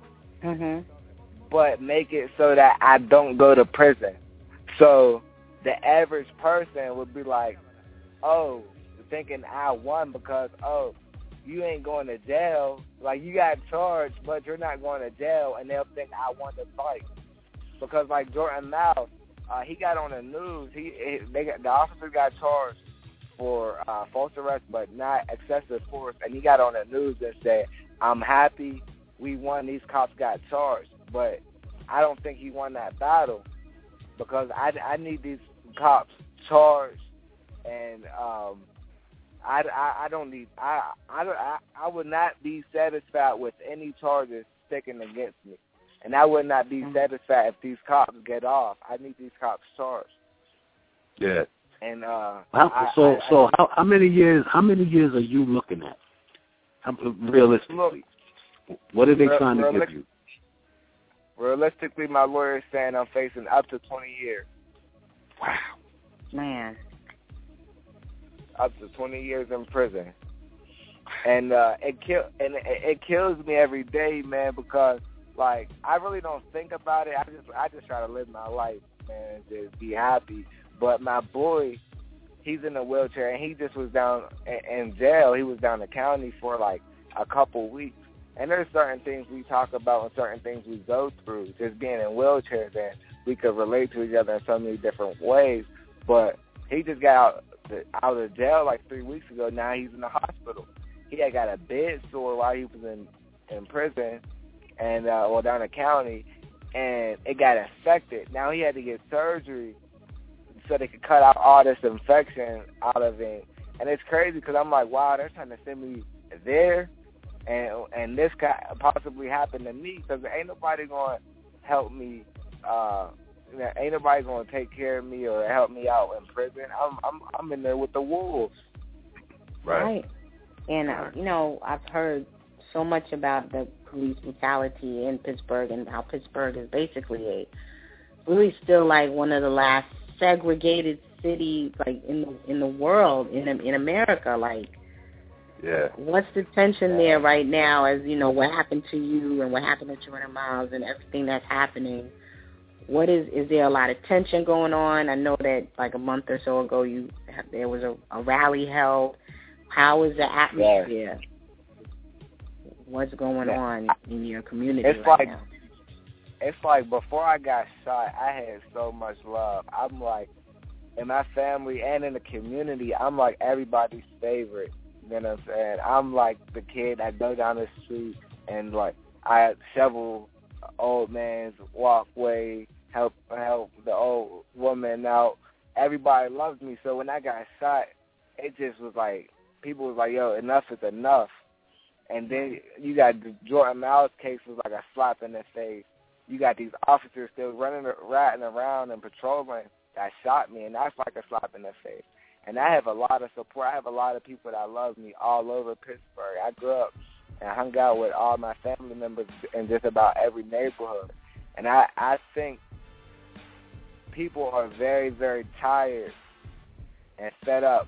but make it so that I don't go to prison. So the average person would be like, oh, thinking I won because, oh, you ain't going to jail. Like, you got charged, but you're not going to jail, and they'll think I won the fight. Because, like Jordan Miles, he got on the news. The officer got charged for false arrest, but not excessive force, and he got on the news and said, "I'm happy we won. These cops got charged," but I don't think he won that battle because I need these cops charged, and I don't need. I would not be satisfied with any charges sticking against me. And I would not be satisfied if these cops get off. I need these cops charged. Yeah. And how many years? How many years are you looking at? Realistically, what are they trying to give you? Realistically, my lawyer is saying I'm facing up to 20 years. Wow. Man. Up to 20 years in prison, and it kills me every day, man, because. Like, I really don't think about it. I just try to live my life, man, and just be happy. But my boy, he's in a wheelchair, and he just was down in jail. He was down the county for, like, a couple weeks. And there's certain things we talk about and certain things we go through, just being in wheelchairs, and we could relate to each other in so many different ways. But he just got out of jail, like, 3 weeks ago. Now he's in the hospital. He had got a bed sore while he was in prison. And down the county, and it got infected. Now he had to get surgery so they could cut out all this infection out of him. And it's crazy because I'm like, wow, they're trying to send me there, and this could possibly happen to me because ain't nobody going to help me. Ain't nobody going to take care of me or help me out in prison. I'm in there with the wolves. Right. And I've heard so much about the police brutality in Pittsburgh and how Pittsburgh is basically really still like one of the last segregated cities like in the world, in America. Like, yeah, what's the tension there right now? As you know, what happened to you and what happened to 200 Miles and everything that's happening. What is there a lot of tension going on? I know that like a month or so ago there was a rally held. How is the atmosphere? Yeah. What's going on in your community right now? It's like before I got shot, I had so much love. I'm like, in my family and in the community, I'm like everybody's favorite. You know what I'm saying? I'm like the kid that go down the street and like I shovel old man's walkway, help the old woman out. Everybody loves me. So when I got shot, it just was like, people was like, yo, enough is enough. And then you got the Jordan Miles case was like a slap in the face. You got these officers still ratting around and patrolling that shot me, and that's like a slap in the face. And I have a lot of support. I have a lot of people that love me all over Pittsburgh. I grew up and hung out with all my family members in just about every neighborhood. And I think people are very, very tired and fed up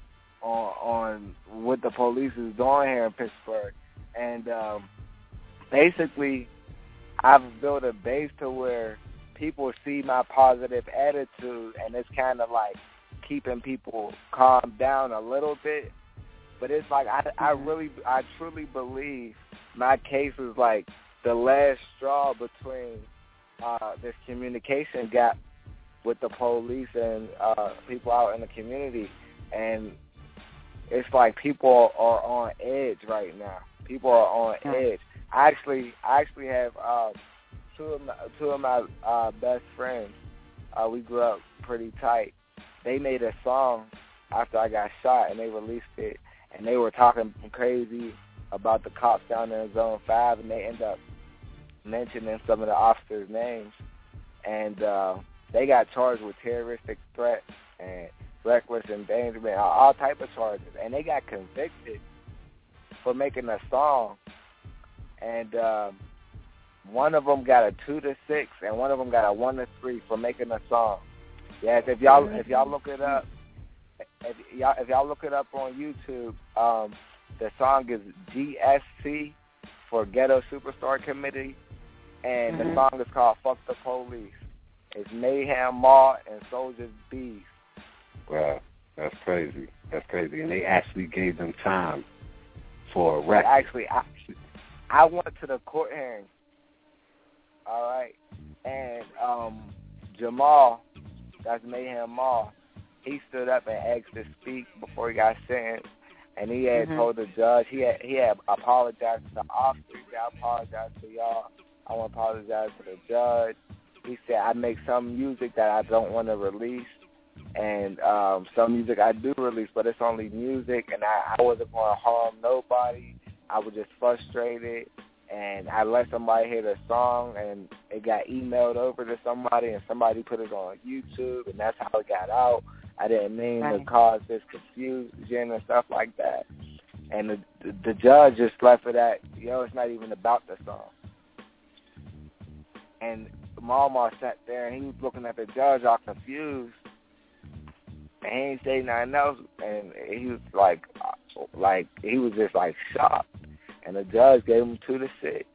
on what the police is doing here in Pittsburgh. And basically, I've built a base to where people see my positive attitude, and it's kind of like keeping people calmed down a little bit. But it's like I truly believe my case is like the last straw between this communication gap with the police and people out in the community. And it's like people are on edge right now. People are on edge. I actually have two of my best friends. We grew up pretty tight. They made a song after I got shot, and they released it. And they were talking crazy about the cops down there in Zone 5, and they end up mentioning some of the officers' names. And they got charged with terroristic threats and reckless endangerment, all type of charges, and they got convicted for making a song. And one of them got a 2-6, and one of them got a 1-3 for making a song. Yes, if y'all look it up, if y'all look it up on YouTube, the song is GSC for Ghetto Superstar Committee, and the song is called "Fuck the Police." It's Mayhem Maul and Soldiers Bees. Wow, that's crazy. That's crazy. And they actually gave them time for a record. Actually, I went to the court hearing. All right, and Jamal that's Mayhem Ma. He stood up and asked to speak before he got sentenced, and he had told the judge, he had apologized to the officers. He said, I apologize to y'all. I want to apologize to the judge. He said, I make some music that I don't want to release, and some music I do release, but it's only music, and I wasn't going to harm nobody. I was just frustrated, and I let somebody hear the song, and it got emailed over to somebody, and somebody put it on YouTube, and that's how it got out. I didn't mean to cause this confusion and stuff like that. And the judge just left it at, it's not even about the song. And Mama sat there, and he was looking at the judge all confused, and he ain't say nothing else, and he was he was just like shocked. And the judge gave him 2 to 6.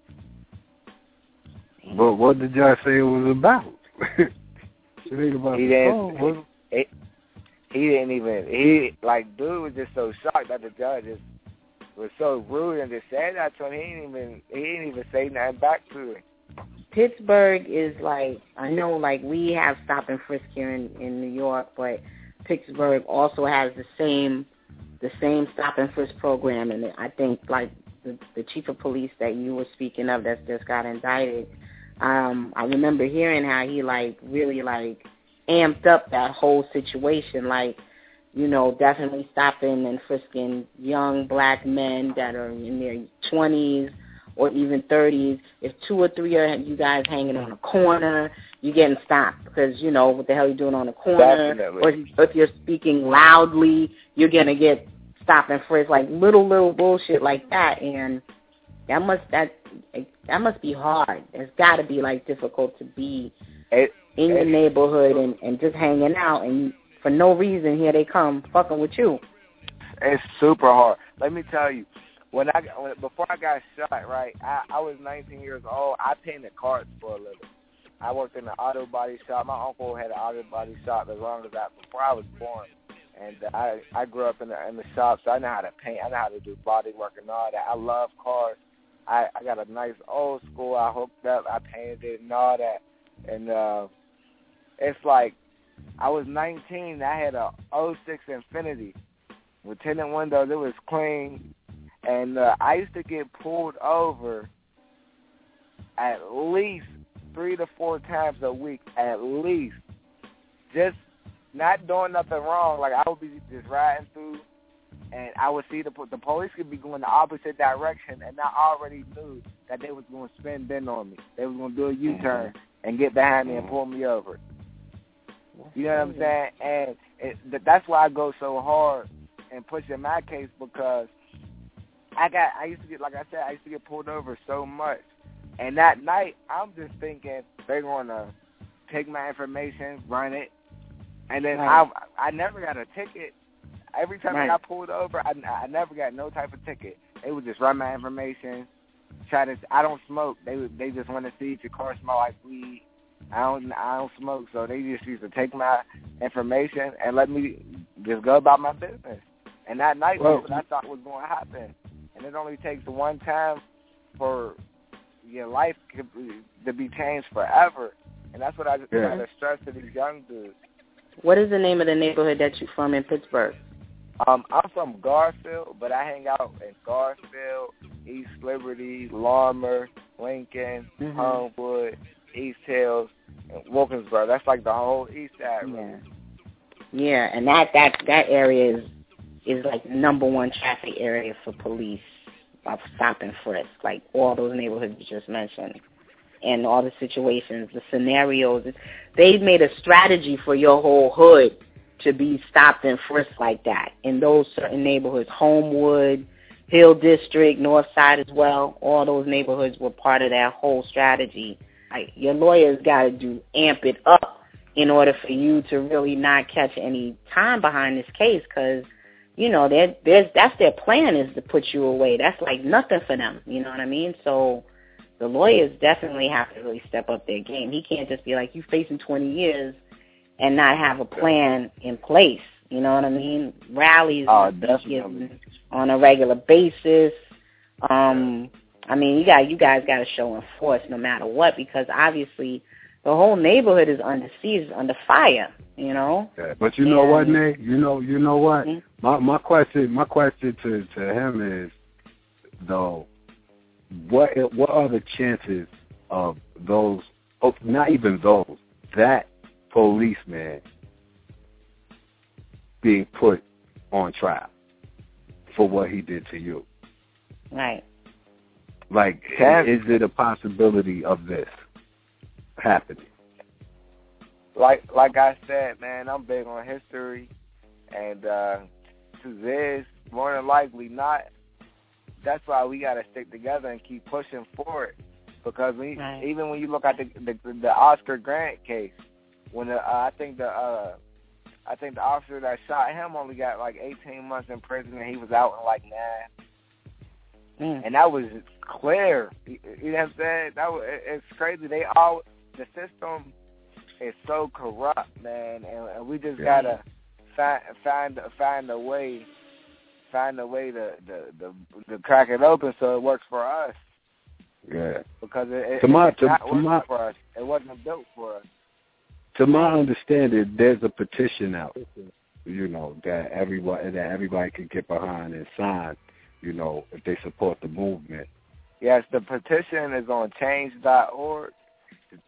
But what did the judge say it was about? It ain't about the song. He didn't even, dude was just so shocked that the judge was so rude and just said that to him. He didn't even say nothing back to him. Pittsburgh is I know we have stop and frisk here in New York, but Pittsburgh also has the same stop and frisk program, and I think the chief of police that you were speaking of that just got indicted, I remember hearing how he really amped up that whole situation, definitely stopping and frisking young black men that are in their 20s or even 30s. If 2 or 3 of you guys hanging on a corner, you're getting stopped because, what the hell you doing on the corner? Definitely. Or if you're speaking loudly, you're going to get stopped and frisked, little bullshit like that. And that must be hard. It's got to be, difficult to be in your neighborhood and just hanging out, and for no reason, here they come fucking with you. It's super hard. Let me tell you, before I got shot, right, I was 19 years old. I painted cars for a living. I worked in an auto body shop. My uncle had an auto body shop as long as that before I was born. And I grew up in the shop, so I know how to paint. I know how to do body work and all that. I love cars. I got a nice old school. I hooked up. I painted it and all that. And it's I was 19. I had a 06 Infiniti with tinted windows. It was clean. And I used to get pulled over at least 3 to 4 times a week, at least. Just not doing nothing wrong. I would be just riding through, and I would see the police could be going the opposite direction, and I already knew that they was going to spin bend on me. They was going to do a U-turn and get behind me and pull me over. You know what I'm saying? And that's why I go so hard and pushing my case, because I used to get pulled over so much. And that night, I'm just thinking they're going to take my information, run it, and then I never got a ticket. Every time I got pulled over, I never got no type of ticket. They would just run my information, I don't smoke. They just want to see if your car smells like weed. I don't smoke, so they just used to take my information and let me just go about my business. And that night was what I thought was going to happen. And it only takes one time for your life to be changed forever. And that's what I just try to stress to these young dudes. What is the name of the neighborhood that you're from in Pittsburgh? I'm from Garfield, but I hang out in Garfield, East Liberty, Larmer, Lincoln, Homewood, East Hills, and Wilkinsburg. That's the whole east side. Really. Yeah, and that area is number one traffic area for police of stop and frisk. All those neighborhoods you just mentioned, and all the situations, the scenarios. They've made a strategy for your whole hood to be stopped and frisked like that in those certain neighborhoods. Homewood, Hill District, North Side as well. All those neighborhoods were part of that whole strategy. Your lawyers got to amp it up in order for you to really not catch any time behind this case, because, that's their plan, is to put you away. That's nothing for them, you know what I mean? So the lawyers definitely have to really step up their game. He can't just be you facing 20 years and not have a plan in place, you know what I mean? Rallies on a regular basis. You guys got to show and force no matter what, because obviously the whole neighborhood is under siege, under fire. You know. Yeah, but you know what, Nate? You know what? Mm-hmm. My question to him is, though, what are the chances of those? Oh, not even those. That policeman being put on trial for what he did to you. Right. Like, is it a possibility of this happening? Like I said, man, I'm big on history, and to this, more than likely not. That's why we got to stick together and keep pushing for it. Because even when you look at the Oscar Grant case, when I think the officer that shot him only got like 18 months in prison, and he was out in like 9. And that was clear. You know what I'm saying? It's crazy. The system is so corrupt, man, and we just gotta find a way to crack it open so it works for us. Yeah. Because it's not working for us. It wasn't built for us. To my understanding, there's a petition out, that everybody can get behind and sign, if they support the movement. Yes, the petition is on change.org. It's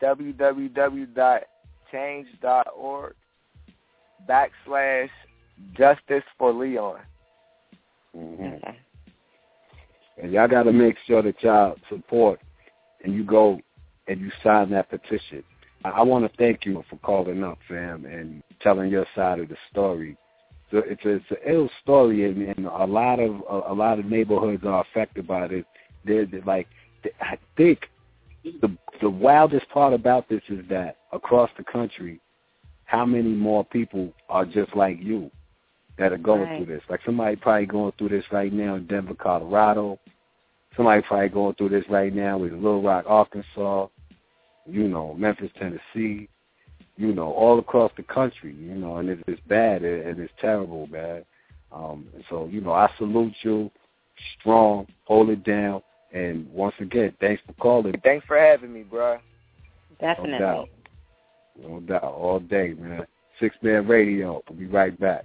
www.change.org/Justice for Leon. Mm-hmm. Okay. And y'all got to make sure that y'all support and you go and you sign that petition. I want to thank you for calling up, fam, and telling your side of the story. So it's an ill story, and a lot of neighborhoods are affected by this. I think the wildest part about this is that across the country, how many more people are just like you that are going through this? Like somebody probably going through this right now in Denver, Colorado. Somebody probably going through this right now in Little Rock, Arkansas. Memphis, Tennessee. All across the country. And it's bad and it's terrible, man. So I salute you. Strong, hold it down. And once again, thanks for calling. Thanks for having me, bro. Definitely. No doubt. All day, man. 6 Man Radio. We'll be right back.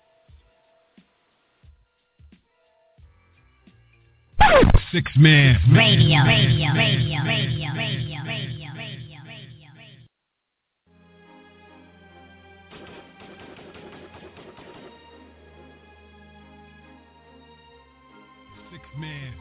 Six Man Radio. Man.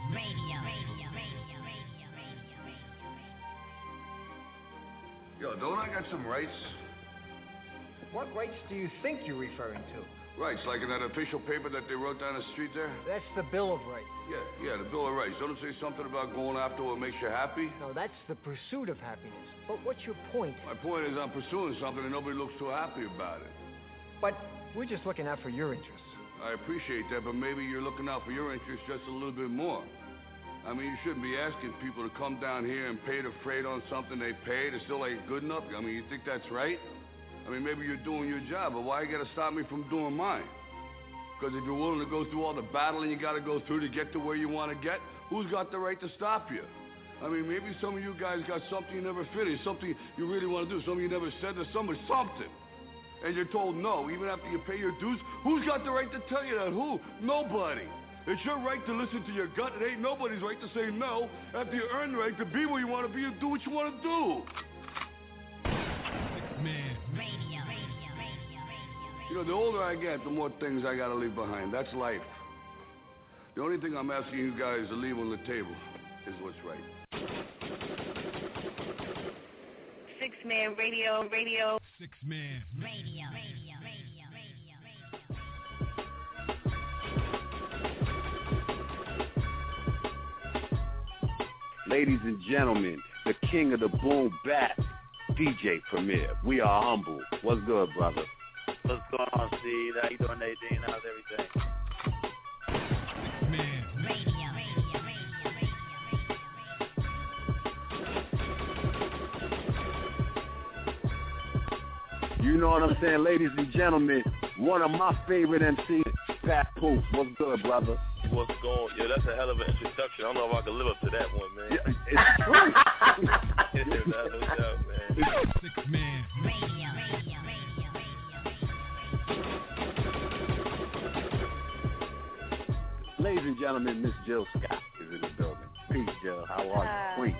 Yo, don't I got some rights? What rights do you think you're referring to? Rights, like in that official paper that they wrote down the street there? That's the Bill of Rights. Yeah, the Bill of Rights. Don't it say something about going after what makes you happy? No, that's the pursuit of happiness. But what's your point? My point is I'm pursuing something and nobody looks too happy about it. But we're just looking out for your interests. I appreciate that, but maybe you're looking out for your interests just a little bit more. I mean, you shouldn't be asking people to come down here and pay the freight on something they paid. It still ain't good enough. I mean, you think that's right? I mean, maybe you're doing your job, but why you got to stop me from doing mine? Because if you're willing to go through all the battling you got to go through to get to where you want to get, who's got the right to stop you? I mean, maybe some of you guys got something you never finished, something you really want to do, something you never said to somebody, something. And you're told no, even after you pay your dues. Who's got the right to tell you that? Who? Nobody. It's your right to listen to your gut. It ain't nobody's right to say no after you earn the right to be where you want to be and do what you want to do. Man. The older I get, the more things I got to leave behind. That's life. The only thing I'm asking you guys to leave on the table is what's right. 6 Man Radio. 6 Man Radio. Ladies and gentlemen, the king of the boom bap, DJ Premier. We are humble. What's good, brother? What's going on, Steve? How you doing, Nadine? How's everything? 6 Man You know what I'm saying, ladies and gentlemen? One of my favorite MCs, Fat Poop. What's good, brother? What's going? Yeah, that's a hell of an introduction. I don't know if I can live up to that one, man. Yeah, it's true. No doubt, man. Six Man Radio. Ladies and gentlemen, Miss Jill Scott is in the building. Peace, Jill. How are you? Queen.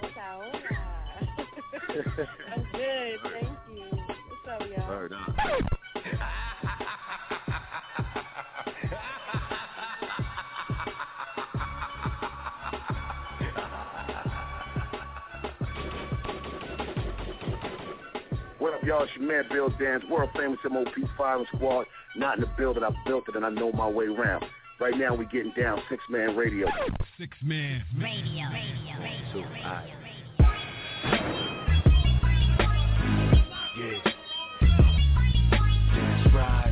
I'm good, thank you. What's up, y'all? Word on. What up, y'all? It's your man, Bill Dance, world famous MOP Firing Squad. Not in the building, I built it, and I know my way around. Right now, we getting down 6 Man Radio. 6 Man Radio. So, all right. Yeah. That's right.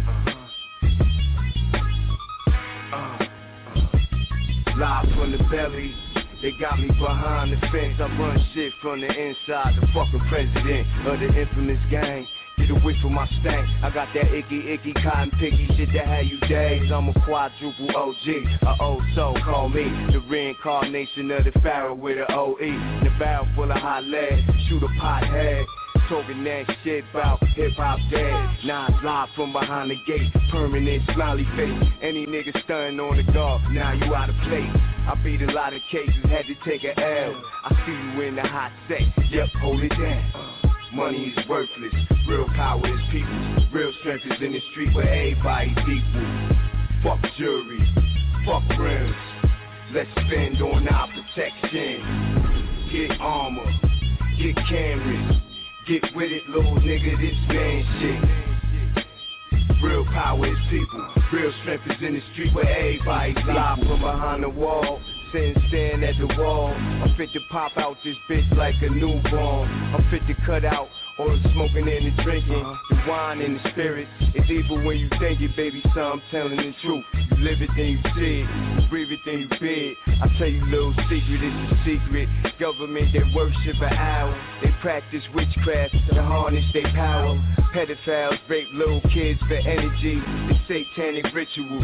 Live from the belly. They got me behind the fence. I run shit from the inside. The fucking president of the infamous gang. Get away from my stank. I got that icky, cotton picky shit that had you days. I'm a quadruple OG, a old soul, call me the reincarnation of the pharaoh with an OE. In the barrel full of hot lead, shoot a pothead. Talking that shit about hip-hop dead. Now it's live from behind the gate, permanent smiley face. Any nigga stunning on the guard, now you out of place. I beat a lot of cases, had to take a L. I see you in the hot sex, yep, hold it down. Money is worthless, real power is people. Real strength is in the street where everybody's equal. Fuck jury, fuck rims. Let's spend on our protection. Get armor, get cameras. Get with it, little nigga, this man shit. Real power is people. Real strength is in the street where everybody's live from behind the wall. Sitting staring at the wall. I'm fit to pop out this bitch like a newborn. I'm fit to cut out all the smoking and the drinking, the wine and the spirits. It's evil when you think it, baby, so I'm telling the truth. You live it, then you see it. You breathe it, then you bid. I tell you a little secret, it's a secret. Government that worship an owl. They practice witchcraft to harness their power. Pedophiles rape little kids for energy. It's satanic rituals.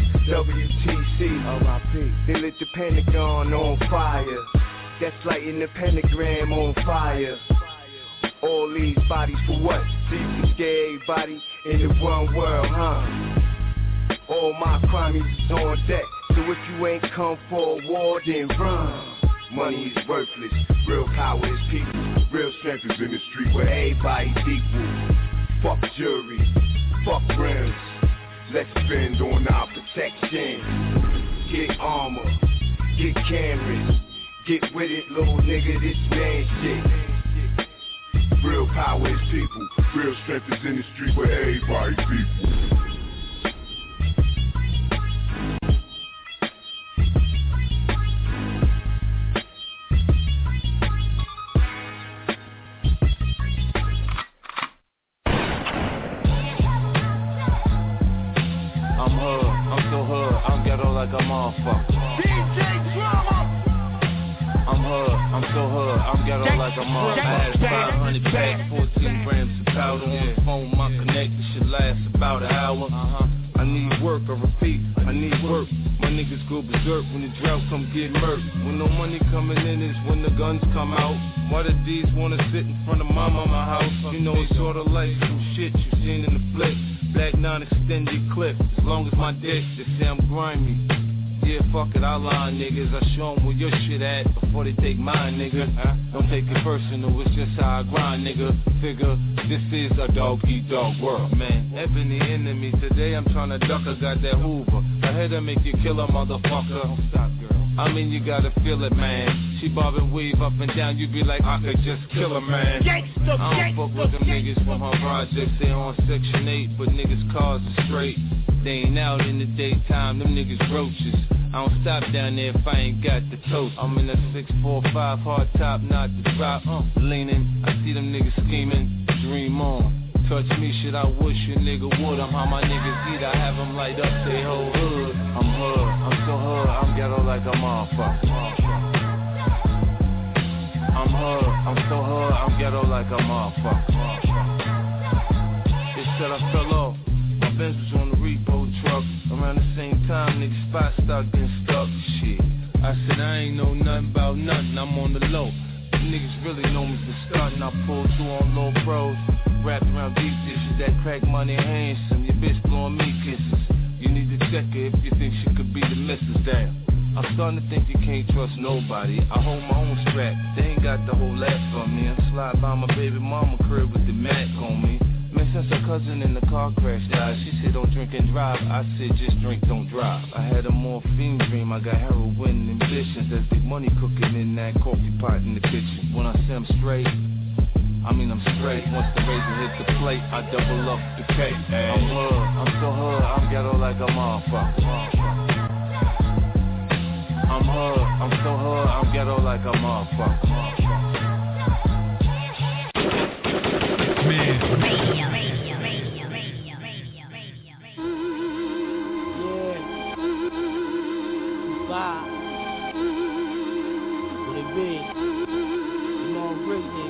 WTC, R.I.P. They lit the Pentagon on fire. That's lighting the pentagram on fire. All these bodies for what? So you can scare everybody in the one world, huh? All my crimes is on deck. So if you ain't come for a war, then run. Money is worthless, real power is people. Real strength is in the street where everybody's equal. Fuck jury, fuck rims. Let's spend on our protection. Get armor, get cameras. Get with it, little nigga, this man shit. Real power is people. Real strength is in the street where everybody's equal. Like a motherfucker. DJ Drama. I'm hood, I'm so hood, I'm ghetto like a motherfucker. 500 packs, 14 grams of powder on the phone. My connection should last about an hour. I need work, I repeat, I need work. My niggas go berserk when the drought come get murked. When no money coming in is when the guns come out. Why the D's wanna sit in front of my house? You know it's sorta like some shit you seen in the flick. Black non-extended clip, as long as my dick, they say I'm grimy. Yeah, fuck it, I lie, niggas. I show them where your shit at before they take mine, nigga. Don't take it personal, it's just how I grind, nigga. Figure, this is a dog-eat-dog world, man. Ebony enemy, today I'm tryna duck, I got that Hoover. I had to make you kill a motherfucker. Don't stop, girl. I mean, you gotta feel it, man. She bob and weave up and down, you be like, I could just kill her, man. I don't fuck with them niggas from her projects, they on Section 8, but niggas' cars are straight. They ain't out in the daytime, them niggas roaches. I don't stop down there if I ain't got the toast. I'm in a 645 hard top, not the drop. Leaning, I see them niggas scheming, dream on. Touch me, shit, I wish a nigga would. I'm how my niggas eat, I have them light up they whole hood. I'm hood, I'm so hood, I'm ghetto like a motherfucker. I'm hood, I'm so hood, I'm ghetto like a motherfucker. They said I fell off, my Benz was on the repo truck. Around the same time, niggas spot start getting stuck. Shit, I said I ain't know nothing about nothing, I'm on the low. Niggas really know me for starting. I pulled through on low pros. Wrapped around deep dishes, that crack money handsome. Your bitch blowing me kisses. You need to check her if you think she could be the missus. Damn, I'm starting to think you can't trust nobody. I hold my own strap, they ain't got the whole lat from me. I slide by my baby mama crib with the Mac on me. Man, since her cousin in the car crash died, she said don't drink and drive. I said just drink, don't drive. I had a morphine dream, I got heroin ambitions. There's big money cooking in that coffee pot in the kitchen. When I say I'm straight, I mean I'm straight. Once the razor hit the plate, I double up the cake. I'm hood, I'm so hood, I'm ghetto like a motherfucker. I'm hood, I'm so hood, I'm ghetto like a motherfucker. Man. Five. What it be? Come on, Britney.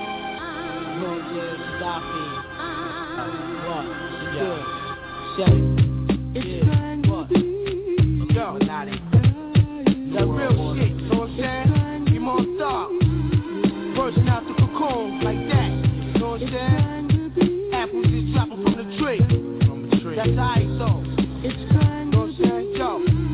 Gaddafi. What? Yeah. Say. Yeah. What? Yo. That real shit, you know what I'm saying? You more dark. Bursting out the cocoon like that. You know what I'm saying? Apples just dropping from the tree. That's ISO. It's time. You know what I'm saying? Yo.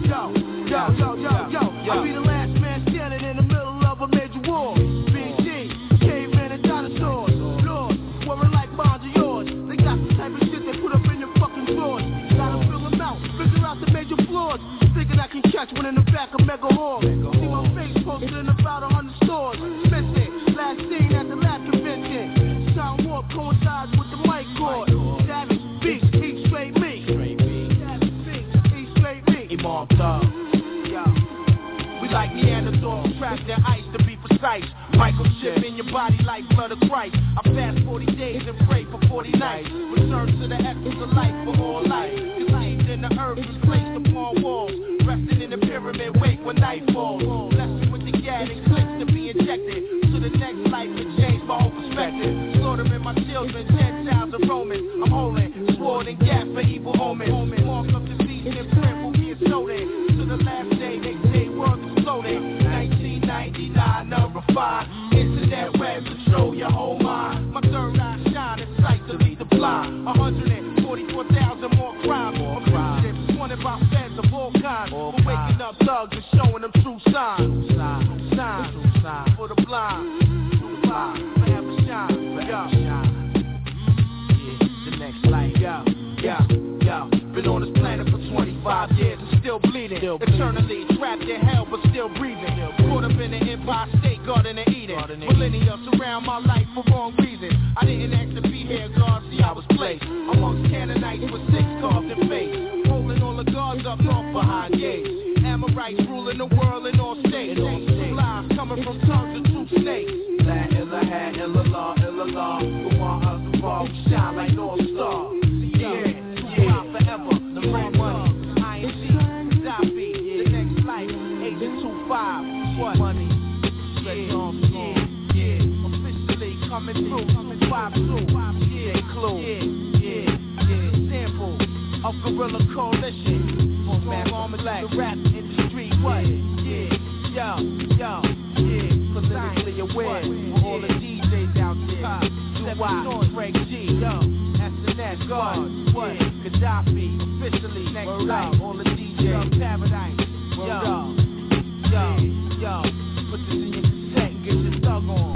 I'll be the last man standing in the middle of a major war. BG, cavemen and dinosaurs. Lords, wearing like bonds of yours. They got the type of shit they put up in your fucking drawers. Gotta fill them out, figure out the major flaws. Thinking I can catch one in the back of Mega Hall. See my face posted in about 100 stores. Missing, last seen at the last convention. Sound warp coincides with the mic cord. Savage, beats, eat straight me. Imam Thug. We like Neanderthals, trapped in ice to be precise. Microchip in your body like blood of Christ. I fast 40 days and pray for 40 nights. Return to the essence of life for all life. Conceived in the earth was placed upon walls. Resting in the pyramid, wait when night falls. Bless me with the gas and clips to be injected. To the next life and change my whole perspective. Slaughtering my children, 10,000 Romans. I'm holding sword and gas for evil omens. Mark up the beast and print will be exploded. To the last day, they say work exploded. 1999, number 5. Internet web control your whole mind. My third eye shine in sight to lead the blind. 144,000 more crimes. Appreciative, wanted by feds of all kinds. For waking up thugs and showing them true signs. Signs for the blind. Forever shine. The next life. Been on this planet for 25 years and still bleeding. Eternally trapped in hell but still breathing. Caught up in the Empire State Garden of Eden. Millennia surround my life for wrong reasons. I didn't ask to be here, God, see I was placed amongst Canaanites with 6 carved in face. Holding all the guards up north behind gates. Amorites ruling the world in all states. Lies coming from tongues of true snakes. La ilaha illallah, illallah. The one of the raw, we shine like North Star. Forever, the red money, INC, Gaddafi, the next life, Agent 25, what? Money, officially coming through, 5-2, clue, sample of Guerrilla Coalition, man, black, the rap industry, what? Politically aware, all the DJs out there, do Frank G, SNS, God, what? Gaddafi, officially, next life, all the DJs, Paradise, yo, put this in your cassette and get your thug on.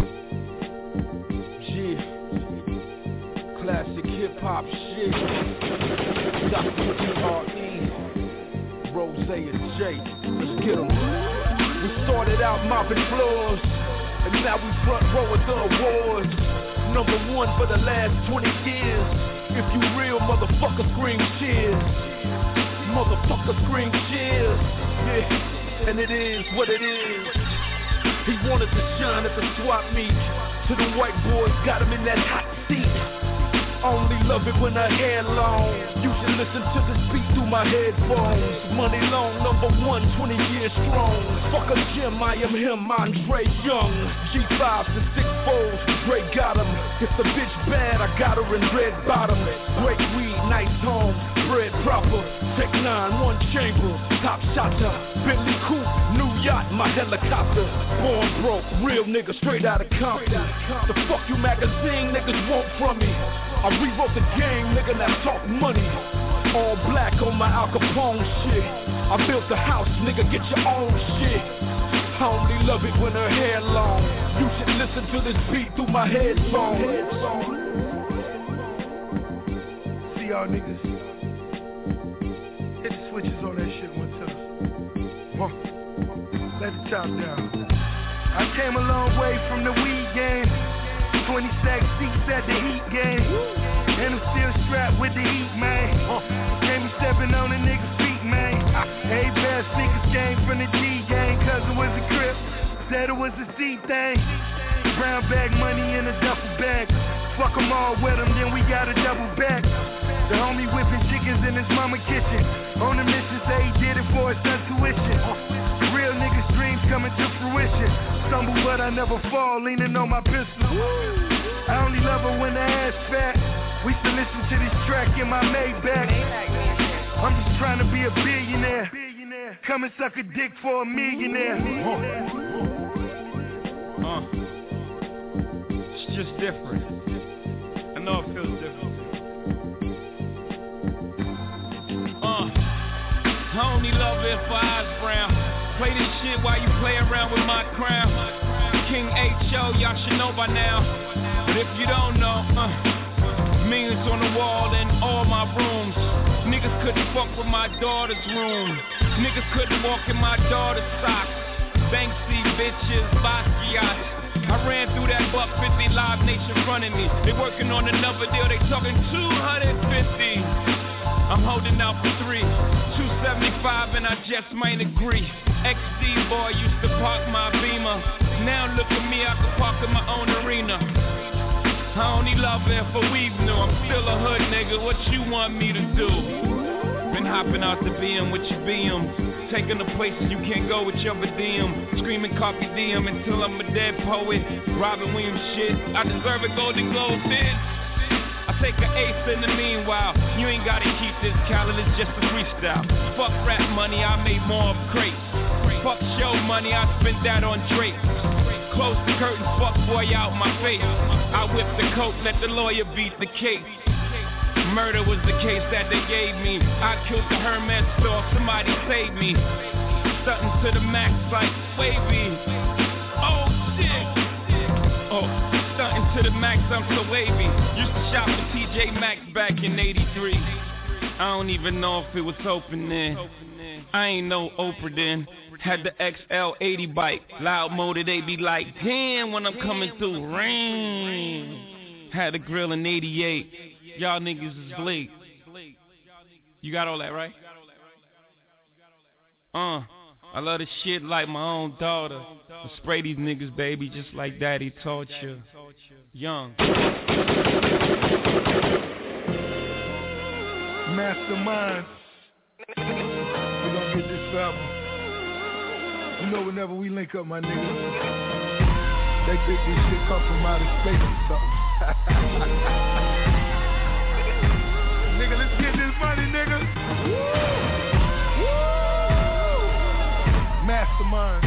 Yeah, classic hip-hop shit. Dr. P.R.E., Rose and J, let's get them. We started out mopping floors, and now we front row at the awards. Number 1 for the last 20 years. If you real, motherfucker, scream cheers. Motherfucker, scream cheers. Yeah, and it is what it is. He wanted to shine at the swap meet. To the white boys, got him in that hot seat. only love it when her hair long. You should listen to this beat through my headphones. Money long, number 1, 20 years strong. Fuck a gym, I am him, Andre Young. G5s and 6 foes, Dre got him. If the bitch bad, I got her in red bottoms. Great weed, nice home, bread proper. Tech 9, 1 chamber, top shotter. Bentley coupe, new yacht, my helicopter. Born broke, real nigga, straight out of Compton. The fuck you magazine niggas want from me? I rewrote the game, nigga, now talk money. All black on my Al Capone shit. I built the house, nigga, get your own shit. I only love it when her hair long. You should listen to this beat through my headphones. See y'all niggas. Hit the switches on that shit one time. Let the top down. I came a long way from the weed game. 20 sack seats at the Heat game. And I'm still strapped with the heat, man. Gave me stepping on a nigga's feet, man. Hey, bad sneakers came from the G gang. Cause it was a Crip, said it was a C thing. Brown bag money in a duffel bag. Fuck them all with them, then we got a double back. The homie whipping chickens in his mama kitchen. On the mission, say he did it for his son's tuition. Real niggas' dreams coming to fruition. Stumble but I never fall, leaning on my pistol. I only love her when the ass fat. We still listen to this track in my Maybach. I'm just trying to be a billionaire. Come and suck a dick for a millionaire. It's just different. I know it feels different. I only love it for eyes brown. Play this shit while you play around with my crown. King H.O., y'all should know by now. But if you don't know, millions on the wall in all my rooms. Niggas couldn't fuck with my daughter's room. Niggas couldn't walk in my daughter's socks. Banksy bitches, Basquiat. I ran through that $150 Live Nation running me. They working on another deal, they talking 250. I'm holding out for 3, 275 and I just might agree. XD boy used to park my Beamer. Now look at me, I can park in my own arena. I only love it for weave new. I'm still a hood nigga, what you want me to do? Been hopping out the BM with your BM. Taking the places you can't go with your DM. Screaming Carpe Diem until I'm a dead poet. Robin Williams shit, I deserve a Golden Globe, bitch. I take an ace in the meanwhile. You ain't gotta keep this calendar, it's just a freestyle. Fuck rap money, I made more of crates. Fuck show money, I spent that on drapes. Close the curtains, fuck boy out my face. I whipped the coat, let the lawyer beat the case. Murder was the case that they gave me. I killed the Hermes store, somebody saved me. Stunting to the max like wavy. Oh shit. Oh. Stunting to the max, I'm so wavy. Used to shop for TJ Maxx back in 83. I don't even know if it was open then. I ain't no Oprah then. Had the XL80 bike. Loud motor, they be like, damn when I'm coming through. Rain. Had a grill in 88. Y'all niggas is late. You got all that, right? I love this shit like my own daughter. I spray these niggas, baby, just like daddy taught you. Young. Masterminds. We gonna get this album. You know whenever we link up, my niggas, they think this shit come from outer space or something. Nigga, let's get this money, nigga. Mastermind.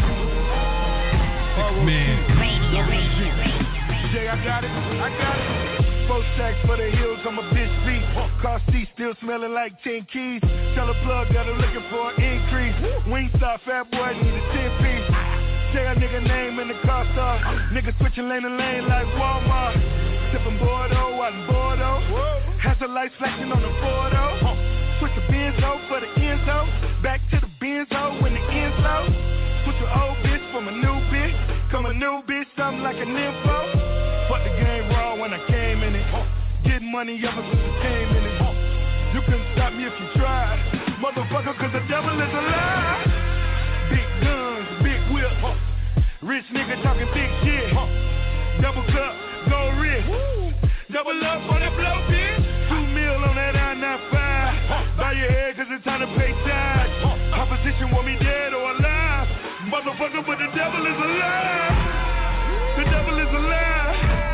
6 Man. Jay, I got it. 4 stacks for the hills, I'm a bitch beat. Car seat still smelling like 10 keys. Tell a plug that I'm looking for an increase. Wingstop, fat boy, need a 10-piece. Say a nigga name in the car star. Nigga switching lane to lane like Walmart. Sipping Bordeaux, out in Bordeaux. Has the lights flashing on the Bordeaux. Switch the Benzo for the Enzo. Back to the Benzo when the Enzo. Switch your old bitch from a new bitch. Come a new bitch, something like a nympho. Fuck the game raw when I came in it. Getting money ever since I came in it. You couldn't stop me if you tried. Motherfucker, cause the devil is alive. Big guns, big whip. Rich nigga talking big shit. Double cup, gold wrist. Double up on that blow, bitch. $2 million on that I-95. Bow your head, cause it's time to pay tax. Opposition want me dead or alive. Motherfucker, but the devil is alive. The devil is alive.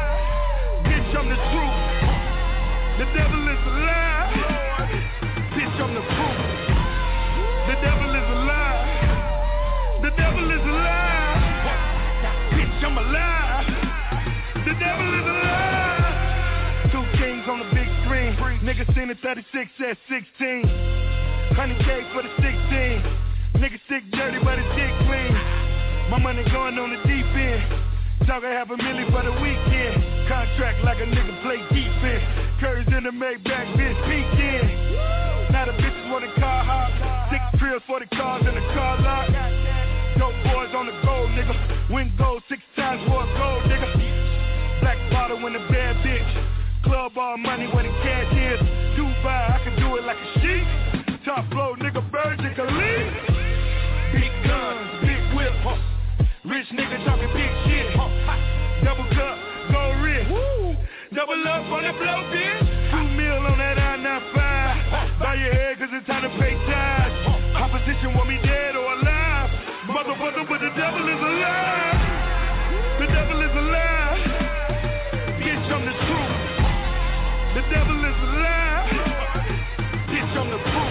Bitch, I'm the truth. The devil is alive. Bitch, I'm the truth. The devil is alive. The devil is alive. Bitch, I'm alive. The devil is alive. 2 kings on the big screen. Niggas seen the 36 at 16. 100K for the 16. Niggas sick dirty but his dick clean. My money going on the deep end. Talkin' $500,000 for the weekend. Contract like a nigga play defense. Curves in the Maybach, bitch peeking. Now the bitches want a car hop. 6 trills for the cars in the car lot. Dope boys on the gold, nigga. Win gold 6 times for a gold, nigga. Black bottle in the bad bitch. Club all money where the cash is. Dubai, I can do it like a sheep. Top flow, nigga, birds and Khalid. Big guns, big whip. Rich nigga talking big shit. Double cup, gold wrist. Double up on the blow, bitch. $2 million on that I-95. Bow your head, cause it's time to pay tax. Opposition want me dead or alive. Motherfucker, but the devil is alive. The devil is alive. Bitch, I'm the truth. The devil is alive. Bitch, I'm the proof.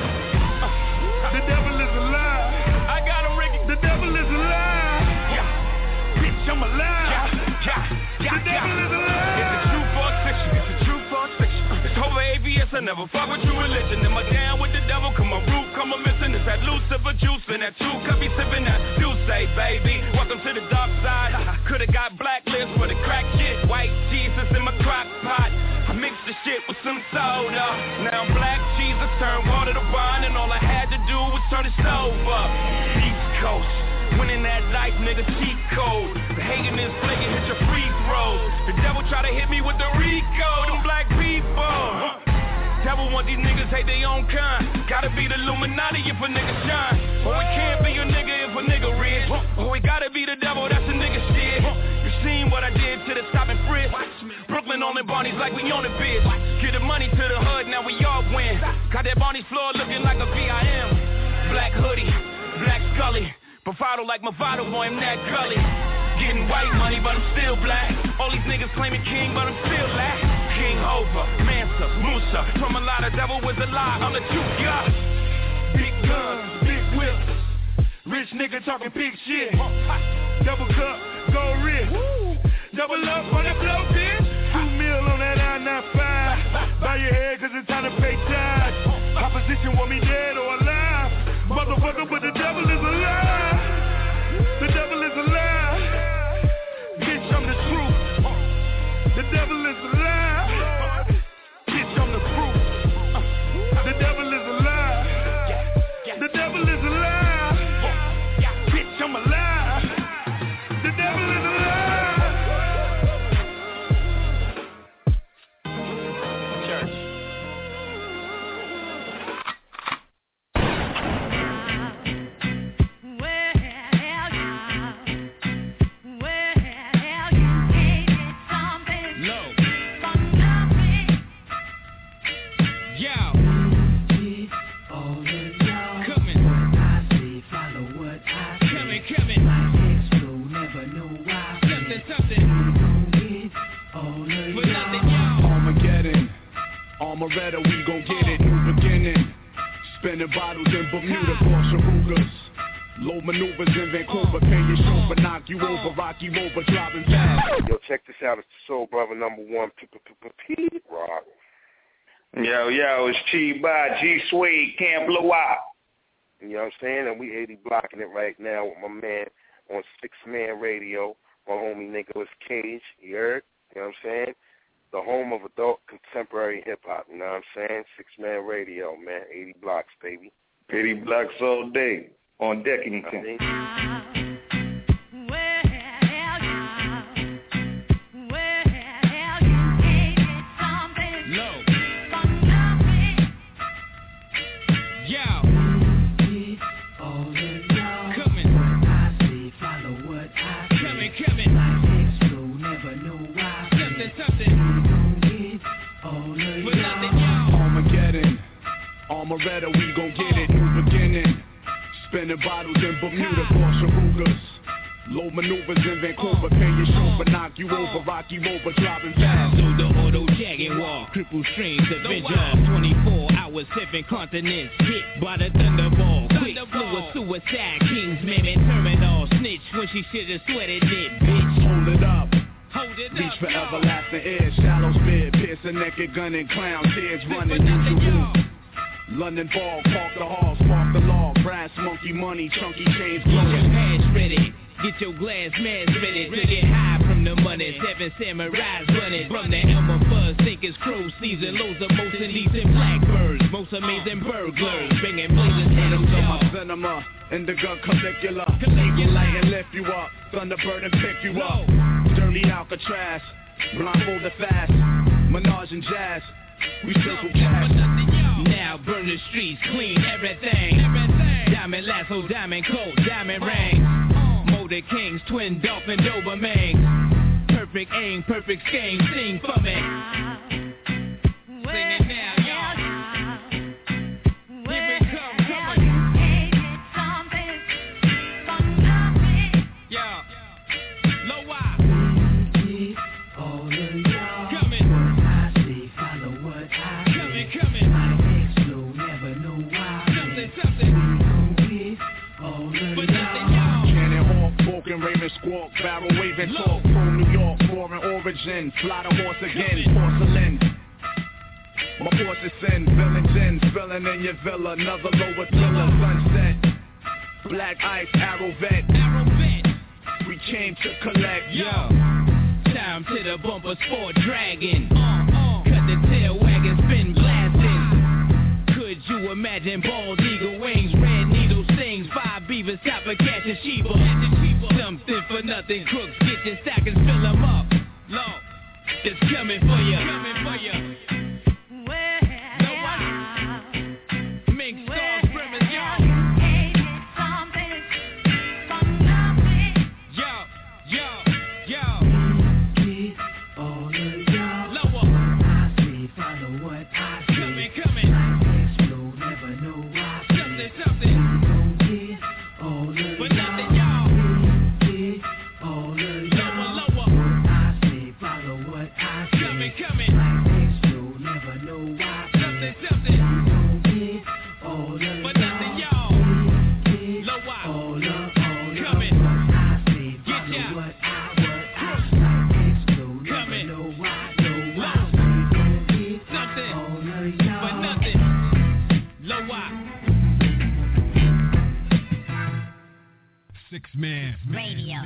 The devil is alive. I got him, Ricky. The devil is alive. Yeah. Bitch, I'm alive. The devil is alive. It's the truth or fiction. It's the truth or fiction. It's over ABS. I never fuck with your religion. Am I down with the devil? Come on, root, come on, missing. It's that Lucifer juice and that 2 could be sipping that. You say, baby, welcome to the dark side. Coulda got blacklist for the crack shit. White Jesus in my crock pot. I mixed the shit with some soda. Now black Jesus turned water to wine, and all I had to do was turn the stove up. East Coast, winning that life, nigga, cheat code. The hating is flaking, hit your free throws. The devil try to hit me with the Rico, them black people. Devil want these niggas hate their own kind. Gotta be the Illuminati if a nigga shine. Or it can't be a nigga if a nigga rich. Or it gotta be the devil, that's a nigga shit. You seen what I did to the stop and frisk. Brooklyn on the Barney's like we on the bitch. Get the money to the hood, now we all win. Got that Barney's floor looking like a VIM. Black hoodie, black Scully. Bravado like Movado, boy, I'm that gully. Getting white money, but I'm still black. All these niggas claiming king, but I'm still black. King Hova, Mansa, Musa. From a lot of devil was a lie, I'm the truth, yeah. Big guns, big whips. Rich nigga talking big shit. Double cup, gold wrist. Double up on that blow, bitch. $2 million on that I-95. Bow your head, cause it's time to pay tax. Opposition want me dead or alive. Motherfucker, but the devil is alive. The devil is alive. Bitch, I'm the truth. The devil is alive. Bitch, I'm the proof. The devil is alive. The devil is alive. Bitch, I'm alive. The devil is alive. Church. Armageddon, we gon' get it, new beginning. Spinning bottles in Bermuda, Porsche Rugas. Low maneuvers in Vancouver, pay your chauffeur, knock you over, Rocky Rover, driving fast. Yo, check this out, it's Soul Brother #1, Pete Rock. Yo, it's Chi-Ba, G-Suede, can't blow out. You know what I'm saying? And we 80 blocking it right now with my man on 6 Man Radio, my homie Nicolas Cage, you heard? You know what I'm saying? The home of adult contemporary hip-hop, you know what I'm saying? 6 Man Radio, man, 80 blocks, baby. 80 blocks all day, on Deckington. Marmoretta, we gon' get it, new beginning. Spinning bottles in Bermuda, Porsche Rugas. Low maneuvers in Vancouver, pay your chauffeur, knock you over, Rocky Rover, driving fast. So the auto Jaguar, cripple strings, Avenger, 24 hours, 7 continents, hit by the thunderball, quick fluid, suicide, Kingsman, terminal, snitch when she should've sweated it, bitch. Hold it up. Reach for everlasting air, shallow spit, piercing naked, gunning clown, tears running, usual. London ball, park the halls, park the law, brass monkey money, chunky chains glowing. Get your cash ready, get your glass mask ready to get high from the money. 7 samurais running from the Elmer Fuzz, think it's crow season. Loads of most indecent blackbirds, most amazing burglars, bringing blazing Phantoms on my cinema, indigo Caligula. Light and lift you up, Thunderbird and pick you up. Dirty Alcatraz, blindfolded fast, Minaj and Jazz, we circle cash. Now burn the streets, clean everything. Diamond lasso, diamond coat, diamond ring. Motor Kings, twin dolphin, Doberman. Perfect aim, perfect scheme, sing for me. Sing it now, y'all. Here we come, come on. Yeah, low wide. All of y'all. Coming. What I say, follow what I say. Coming. My ex flow, never know why. Something. We gon' get all of y'all. Cannon hawk, Vulcan, Raven, squawk, barrel waving talk. From New York, foreign origin, fly the horse again, porcelain. My horse is sin, villains in, spilling in your villa, another lower thriller, sunset. Black ice, arrow vet. We came to collect, yo. Time to the bumper sport dragon. Cut the tail wagon, spin blasting. Could you imagine bald eagle wings, red needle stings, 5 beavers, top of Cash and Sheba. Something for nothing, crooks get your stockings, fill them up. Low, it's coming for you. Coming for you. Mink stars, premise, yo. Man. Radio.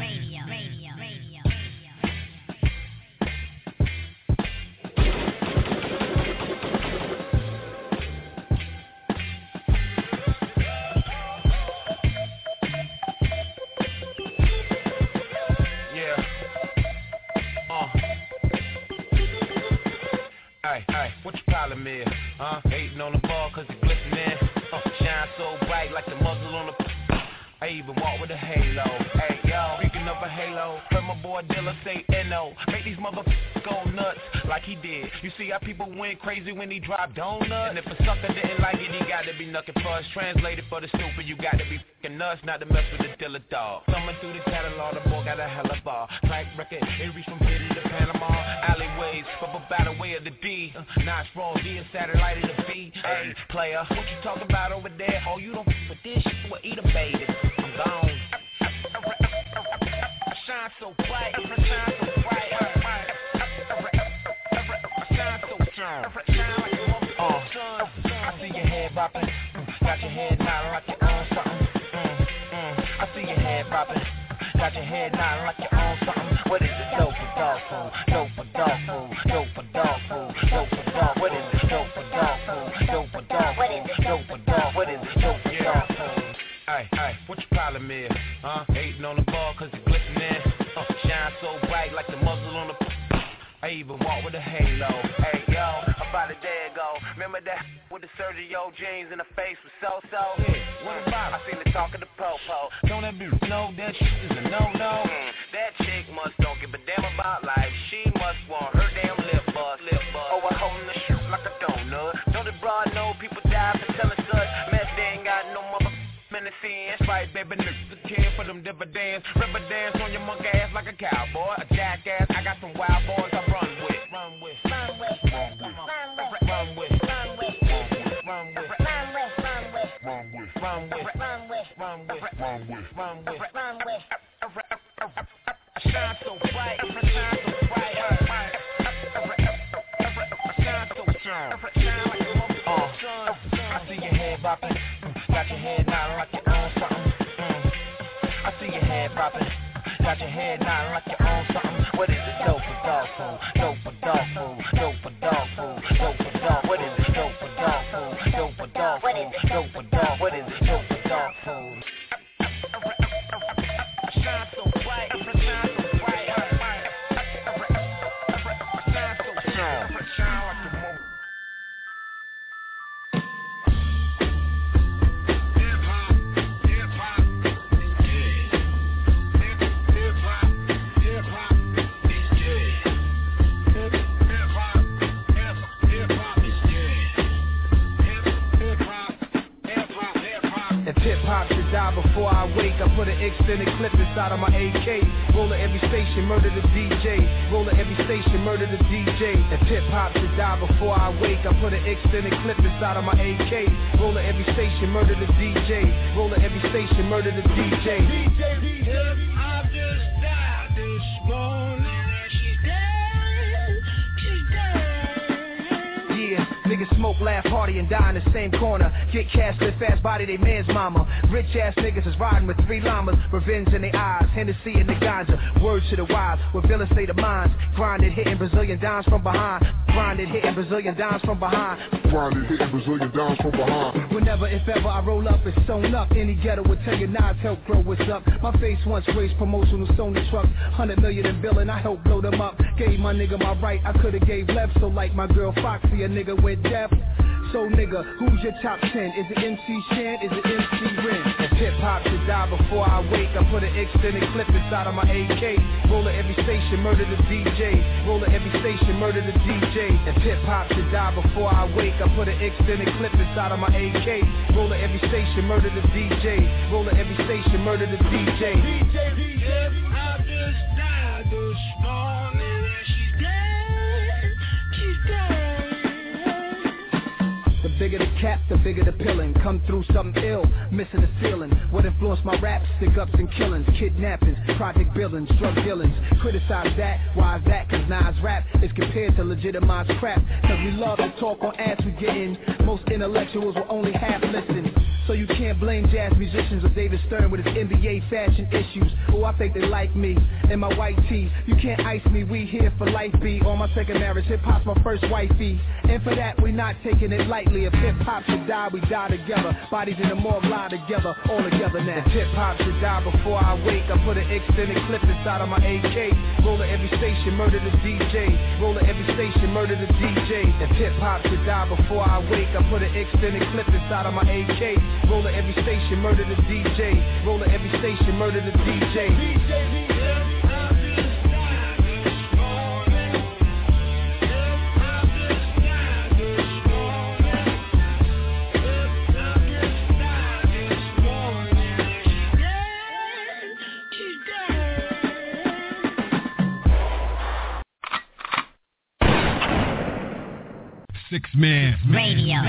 Hey, what your problem is? Hating on the ball cause it's glistening. Shine so bright like the muzzle on the... I even walk with a halo. Hey, yo, speaking of a halo, heard my boy Dilla say N.O. Make these motherfuckers go nuts like he did. You see how people went crazy when he dropped donuts? And if a sucker didn't like it, he got to be knuckin' for us. Translated for the stupid, you got to be fucking nuts, not to mess with the Dilla dog. Thumbing through the catalog, the boy got a hella bar. Track record, it reached from Diddy to Panama. Alleyways, but by the way of the D. Not strong, D is satellite of the B. Hey, player, what you talking about over there? Oh, you don't f*** with this shit, well, eat a baby. I'm gone. I shine so bright, I shine so bright. I see your head bopping, got your head nodding like you own something. I see your head bopping, got your head nodding like you own something. What is it? Dope for dog food, dope for dog food, dope for dog food, dope for dog. What is it? Dope for dog food, dope for dog food, dope for dog. What is it? Dope for dog food. Hey, what your problem is? Hating on the ball cause it's glistening. Shine so bright like the muzzle on the... I even walk with a halo. Hey, yo, about a day ago, remember that with the Sergio jeans and the face was so-so? Yeah, what about it? I seen the talk of the po-po. Don't that bitch know that shit is a no-no? That chick must don't give a damn about life. She must want her damn lip bust. Oh, I holding the shit like a donut. Don't the broad know people die for telling river dance on your monkey ass like a cowboy, a jackass. I got some wild boys I run with. I shine so bright, I shine so bright, I shine so strong. I see your head bopping, got your head nodding like you own something. I see your head bopping, got your head nodding like you own something. What is it? Dope for dog food, dope for dog food, dope for dog food, dope for dog. What is it? Dope for dog food, dope for dog food, dope for dog. What is it? Dope for dog food. I shine so bright, I shine so bright, I shine so strong. I shine like the moon. Hip-hop should die before I wake. I put an extended clip inside of my AK. Roll at every station, murder the DJ. Roll at every station, murder the DJ. If hip-hop should die before I wake, I put an extended clip inside of my AK. Roll at every station, murder the DJ. Roll at every station, murder the DJ. Hip-hop just died this morning and she's dead. She's dead. Yeah, niggas smoke, laugh, party, and die in the same corner. Get cash, live fast, body they man's mama. Rich ass niggas is riding with 3 llamas. Revenge in their eyes, Hennessy in the ganja. Words to the wise, what villains say the minds. Grinded, hitting Brazilian dimes from behind. Grinded, hitting Brazilian dimes from behind. Grinded, hitting Brazilian dimes from behind. Whenever, if ever I roll up, it's sewn up. Any ghetto would tell you Nas help grow what's up. My face once graced promotional Sony trucks. 100 million in billing, I helped blow them up. Gave my nigga my right, I could've gave left. So like my girl Foxy, a nigga went deaf. So nigga, who's your top 10? Is it MC Shan? Is it MC Ren? If hip-hop should die before I wake, I put an extended clip inside of my AK. Roll at every station, murder the DJ. Roll at every station, murder the DJ. If hip-hop should die before I wake, I put an extended clip inside of my AK. Roll at every station, murder the DJ. Roll at every station, murder the DJ. Hip-hop just died this morning and she's dead. She's dead. The bigger the cap, the bigger the pillin'. Come through something ill, missing the ceiling. What influenced my rap? Stick-ups and killings, kidnappings, project billings, drug dealings. Criticize that, why is that? Cause Nas rap is compared to legitimized crap. Cause we love to talk on ass we gettin'. Most intellectuals will only half listen. So you can't blame jazz musicians or David Stern with his NBA fashion issues. Oh, I think they like me and my white tee. You can't ice me, we here for life B. On my second marriage, hip-hop's my first wifey. And for that, we not taking it lightly. If hip-hop should die, we die together. Bodies in the morgue lie together, all together now. If hip-hop should die before I wake, I put an extended clip inside of my AK. Roll at every station, murder the DJ. Roll at every station, murder the DJ. If hip-hop should die before I wake, I put an extended clip inside of my AK. Roll at every station, murder the DJ. Roll at every station, murder the DJ. Six Man Radio.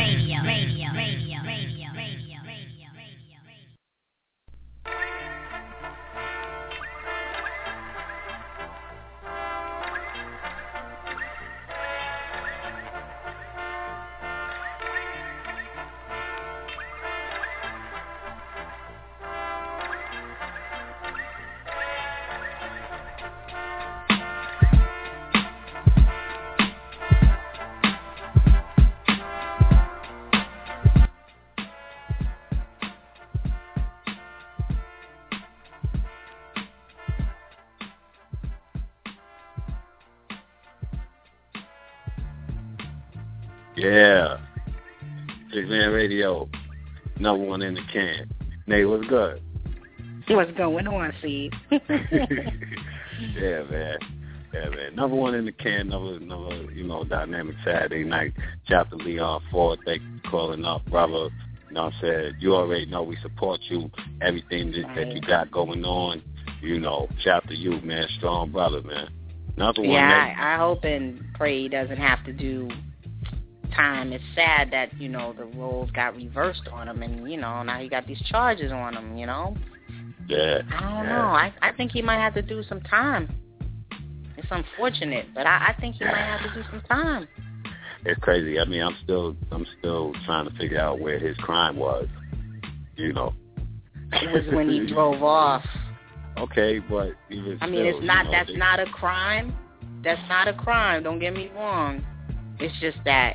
Yeah. Six Man Radio, number one in the can. Nate, what's good? What's going on, Steve? Yeah, man. Number one in the can, another dynamic Saturday night. Chapter Leon Ford, thank you for calling up, brother. You know what I'm saying? You already know we support you, everything that you got going on. You know, shout to you, man. Strong brother, man. Another one. Yeah, I hope and pray he doesn't have to do time. It's sad that, you know, the roles got reversed on him, and, you know, now he got these charges on him, you know? Yeah. I don't know. I think he might have to do some time. It's unfortunate, but I think he might have to do some time. It's crazy. I mean, I'm still trying to figure out where his crime was, you know. It was when he drove off. Okay, but even I mean, it's not. That's not a crime. That's not a crime. Don't get me wrong. It's just that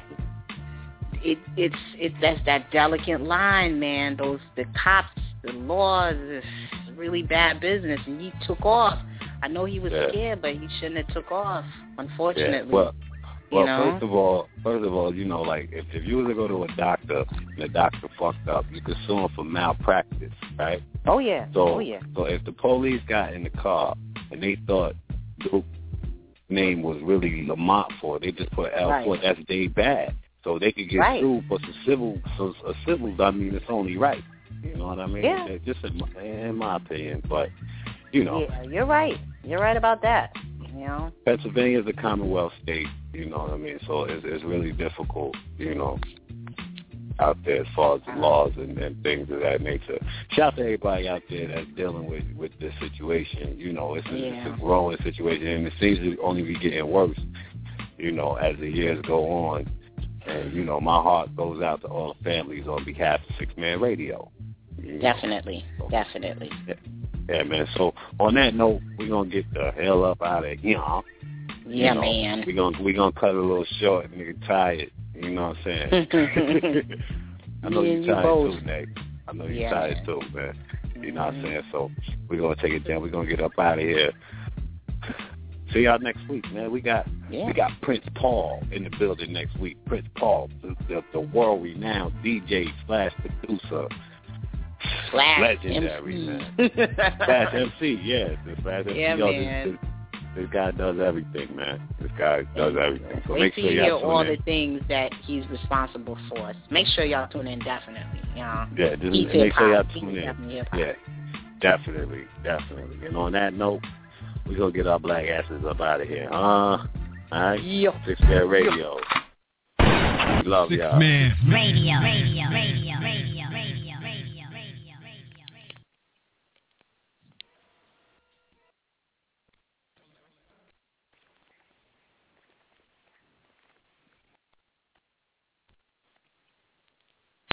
that's that delicate line, man. The cops, the laws, is really bad business, and he took off. I know he was scared, but he shouldn't have took off. Unfortunately. Yeah. Well, you know? first of all, you know, like if you were to go to a doctor and the doctor fucked up, you could sue him for malpractice, right? Oh yeah. So if the police got in the car and they thought Duke's name was really Lamont Ford, they just put L Ford. That's they bad, so they could get sued for some civil. So a civil, I mean, it's only right. You know what I mean? Yeah. Just in my opinion, but you know. Yeah, you're right. You're right about that. You know, Pennsylvania is a Commonwealth state, you know what I mean? So it's really difficult, you know, out there as far as the laws and things of that nature. Shout out to everybody out there that's dealing with this situation. You know, it's a growing situation, and it seems to only be getting worse, you know, as the years go on. And, you know, my heart goes out to all the families on behalf of 6 Man Radio. Definitely. Yeah. Yeah, man. So on that note, we're gonna get the hell up out of here. Yeah, man. We're gonna cut it a little short. Nigga tired. You know what I'm saying? I know you're tired too, Nate. I know you're tired too, man. You know what I'm saying? So we're gonna take it down. We're gonna get up out of here. See y'all next week, man. We got Prince Paul in the building next week. Prince Paul, the world renowned DJ / producer. Legendary, man. Slash MC, yeah. Slash MC. Yeah, man. This guy does everything, man. This guy does everything. So make sure y'all tune all in. the things that he's responsible for. Make sure y'all tune in definitely. You know? Yeah, just make sure y'all tune in. Yeah, definitely. And on that note, we're going to get our black asses up out of here. All right? 6 Man Radio. We love y'all. 6 Man Radio.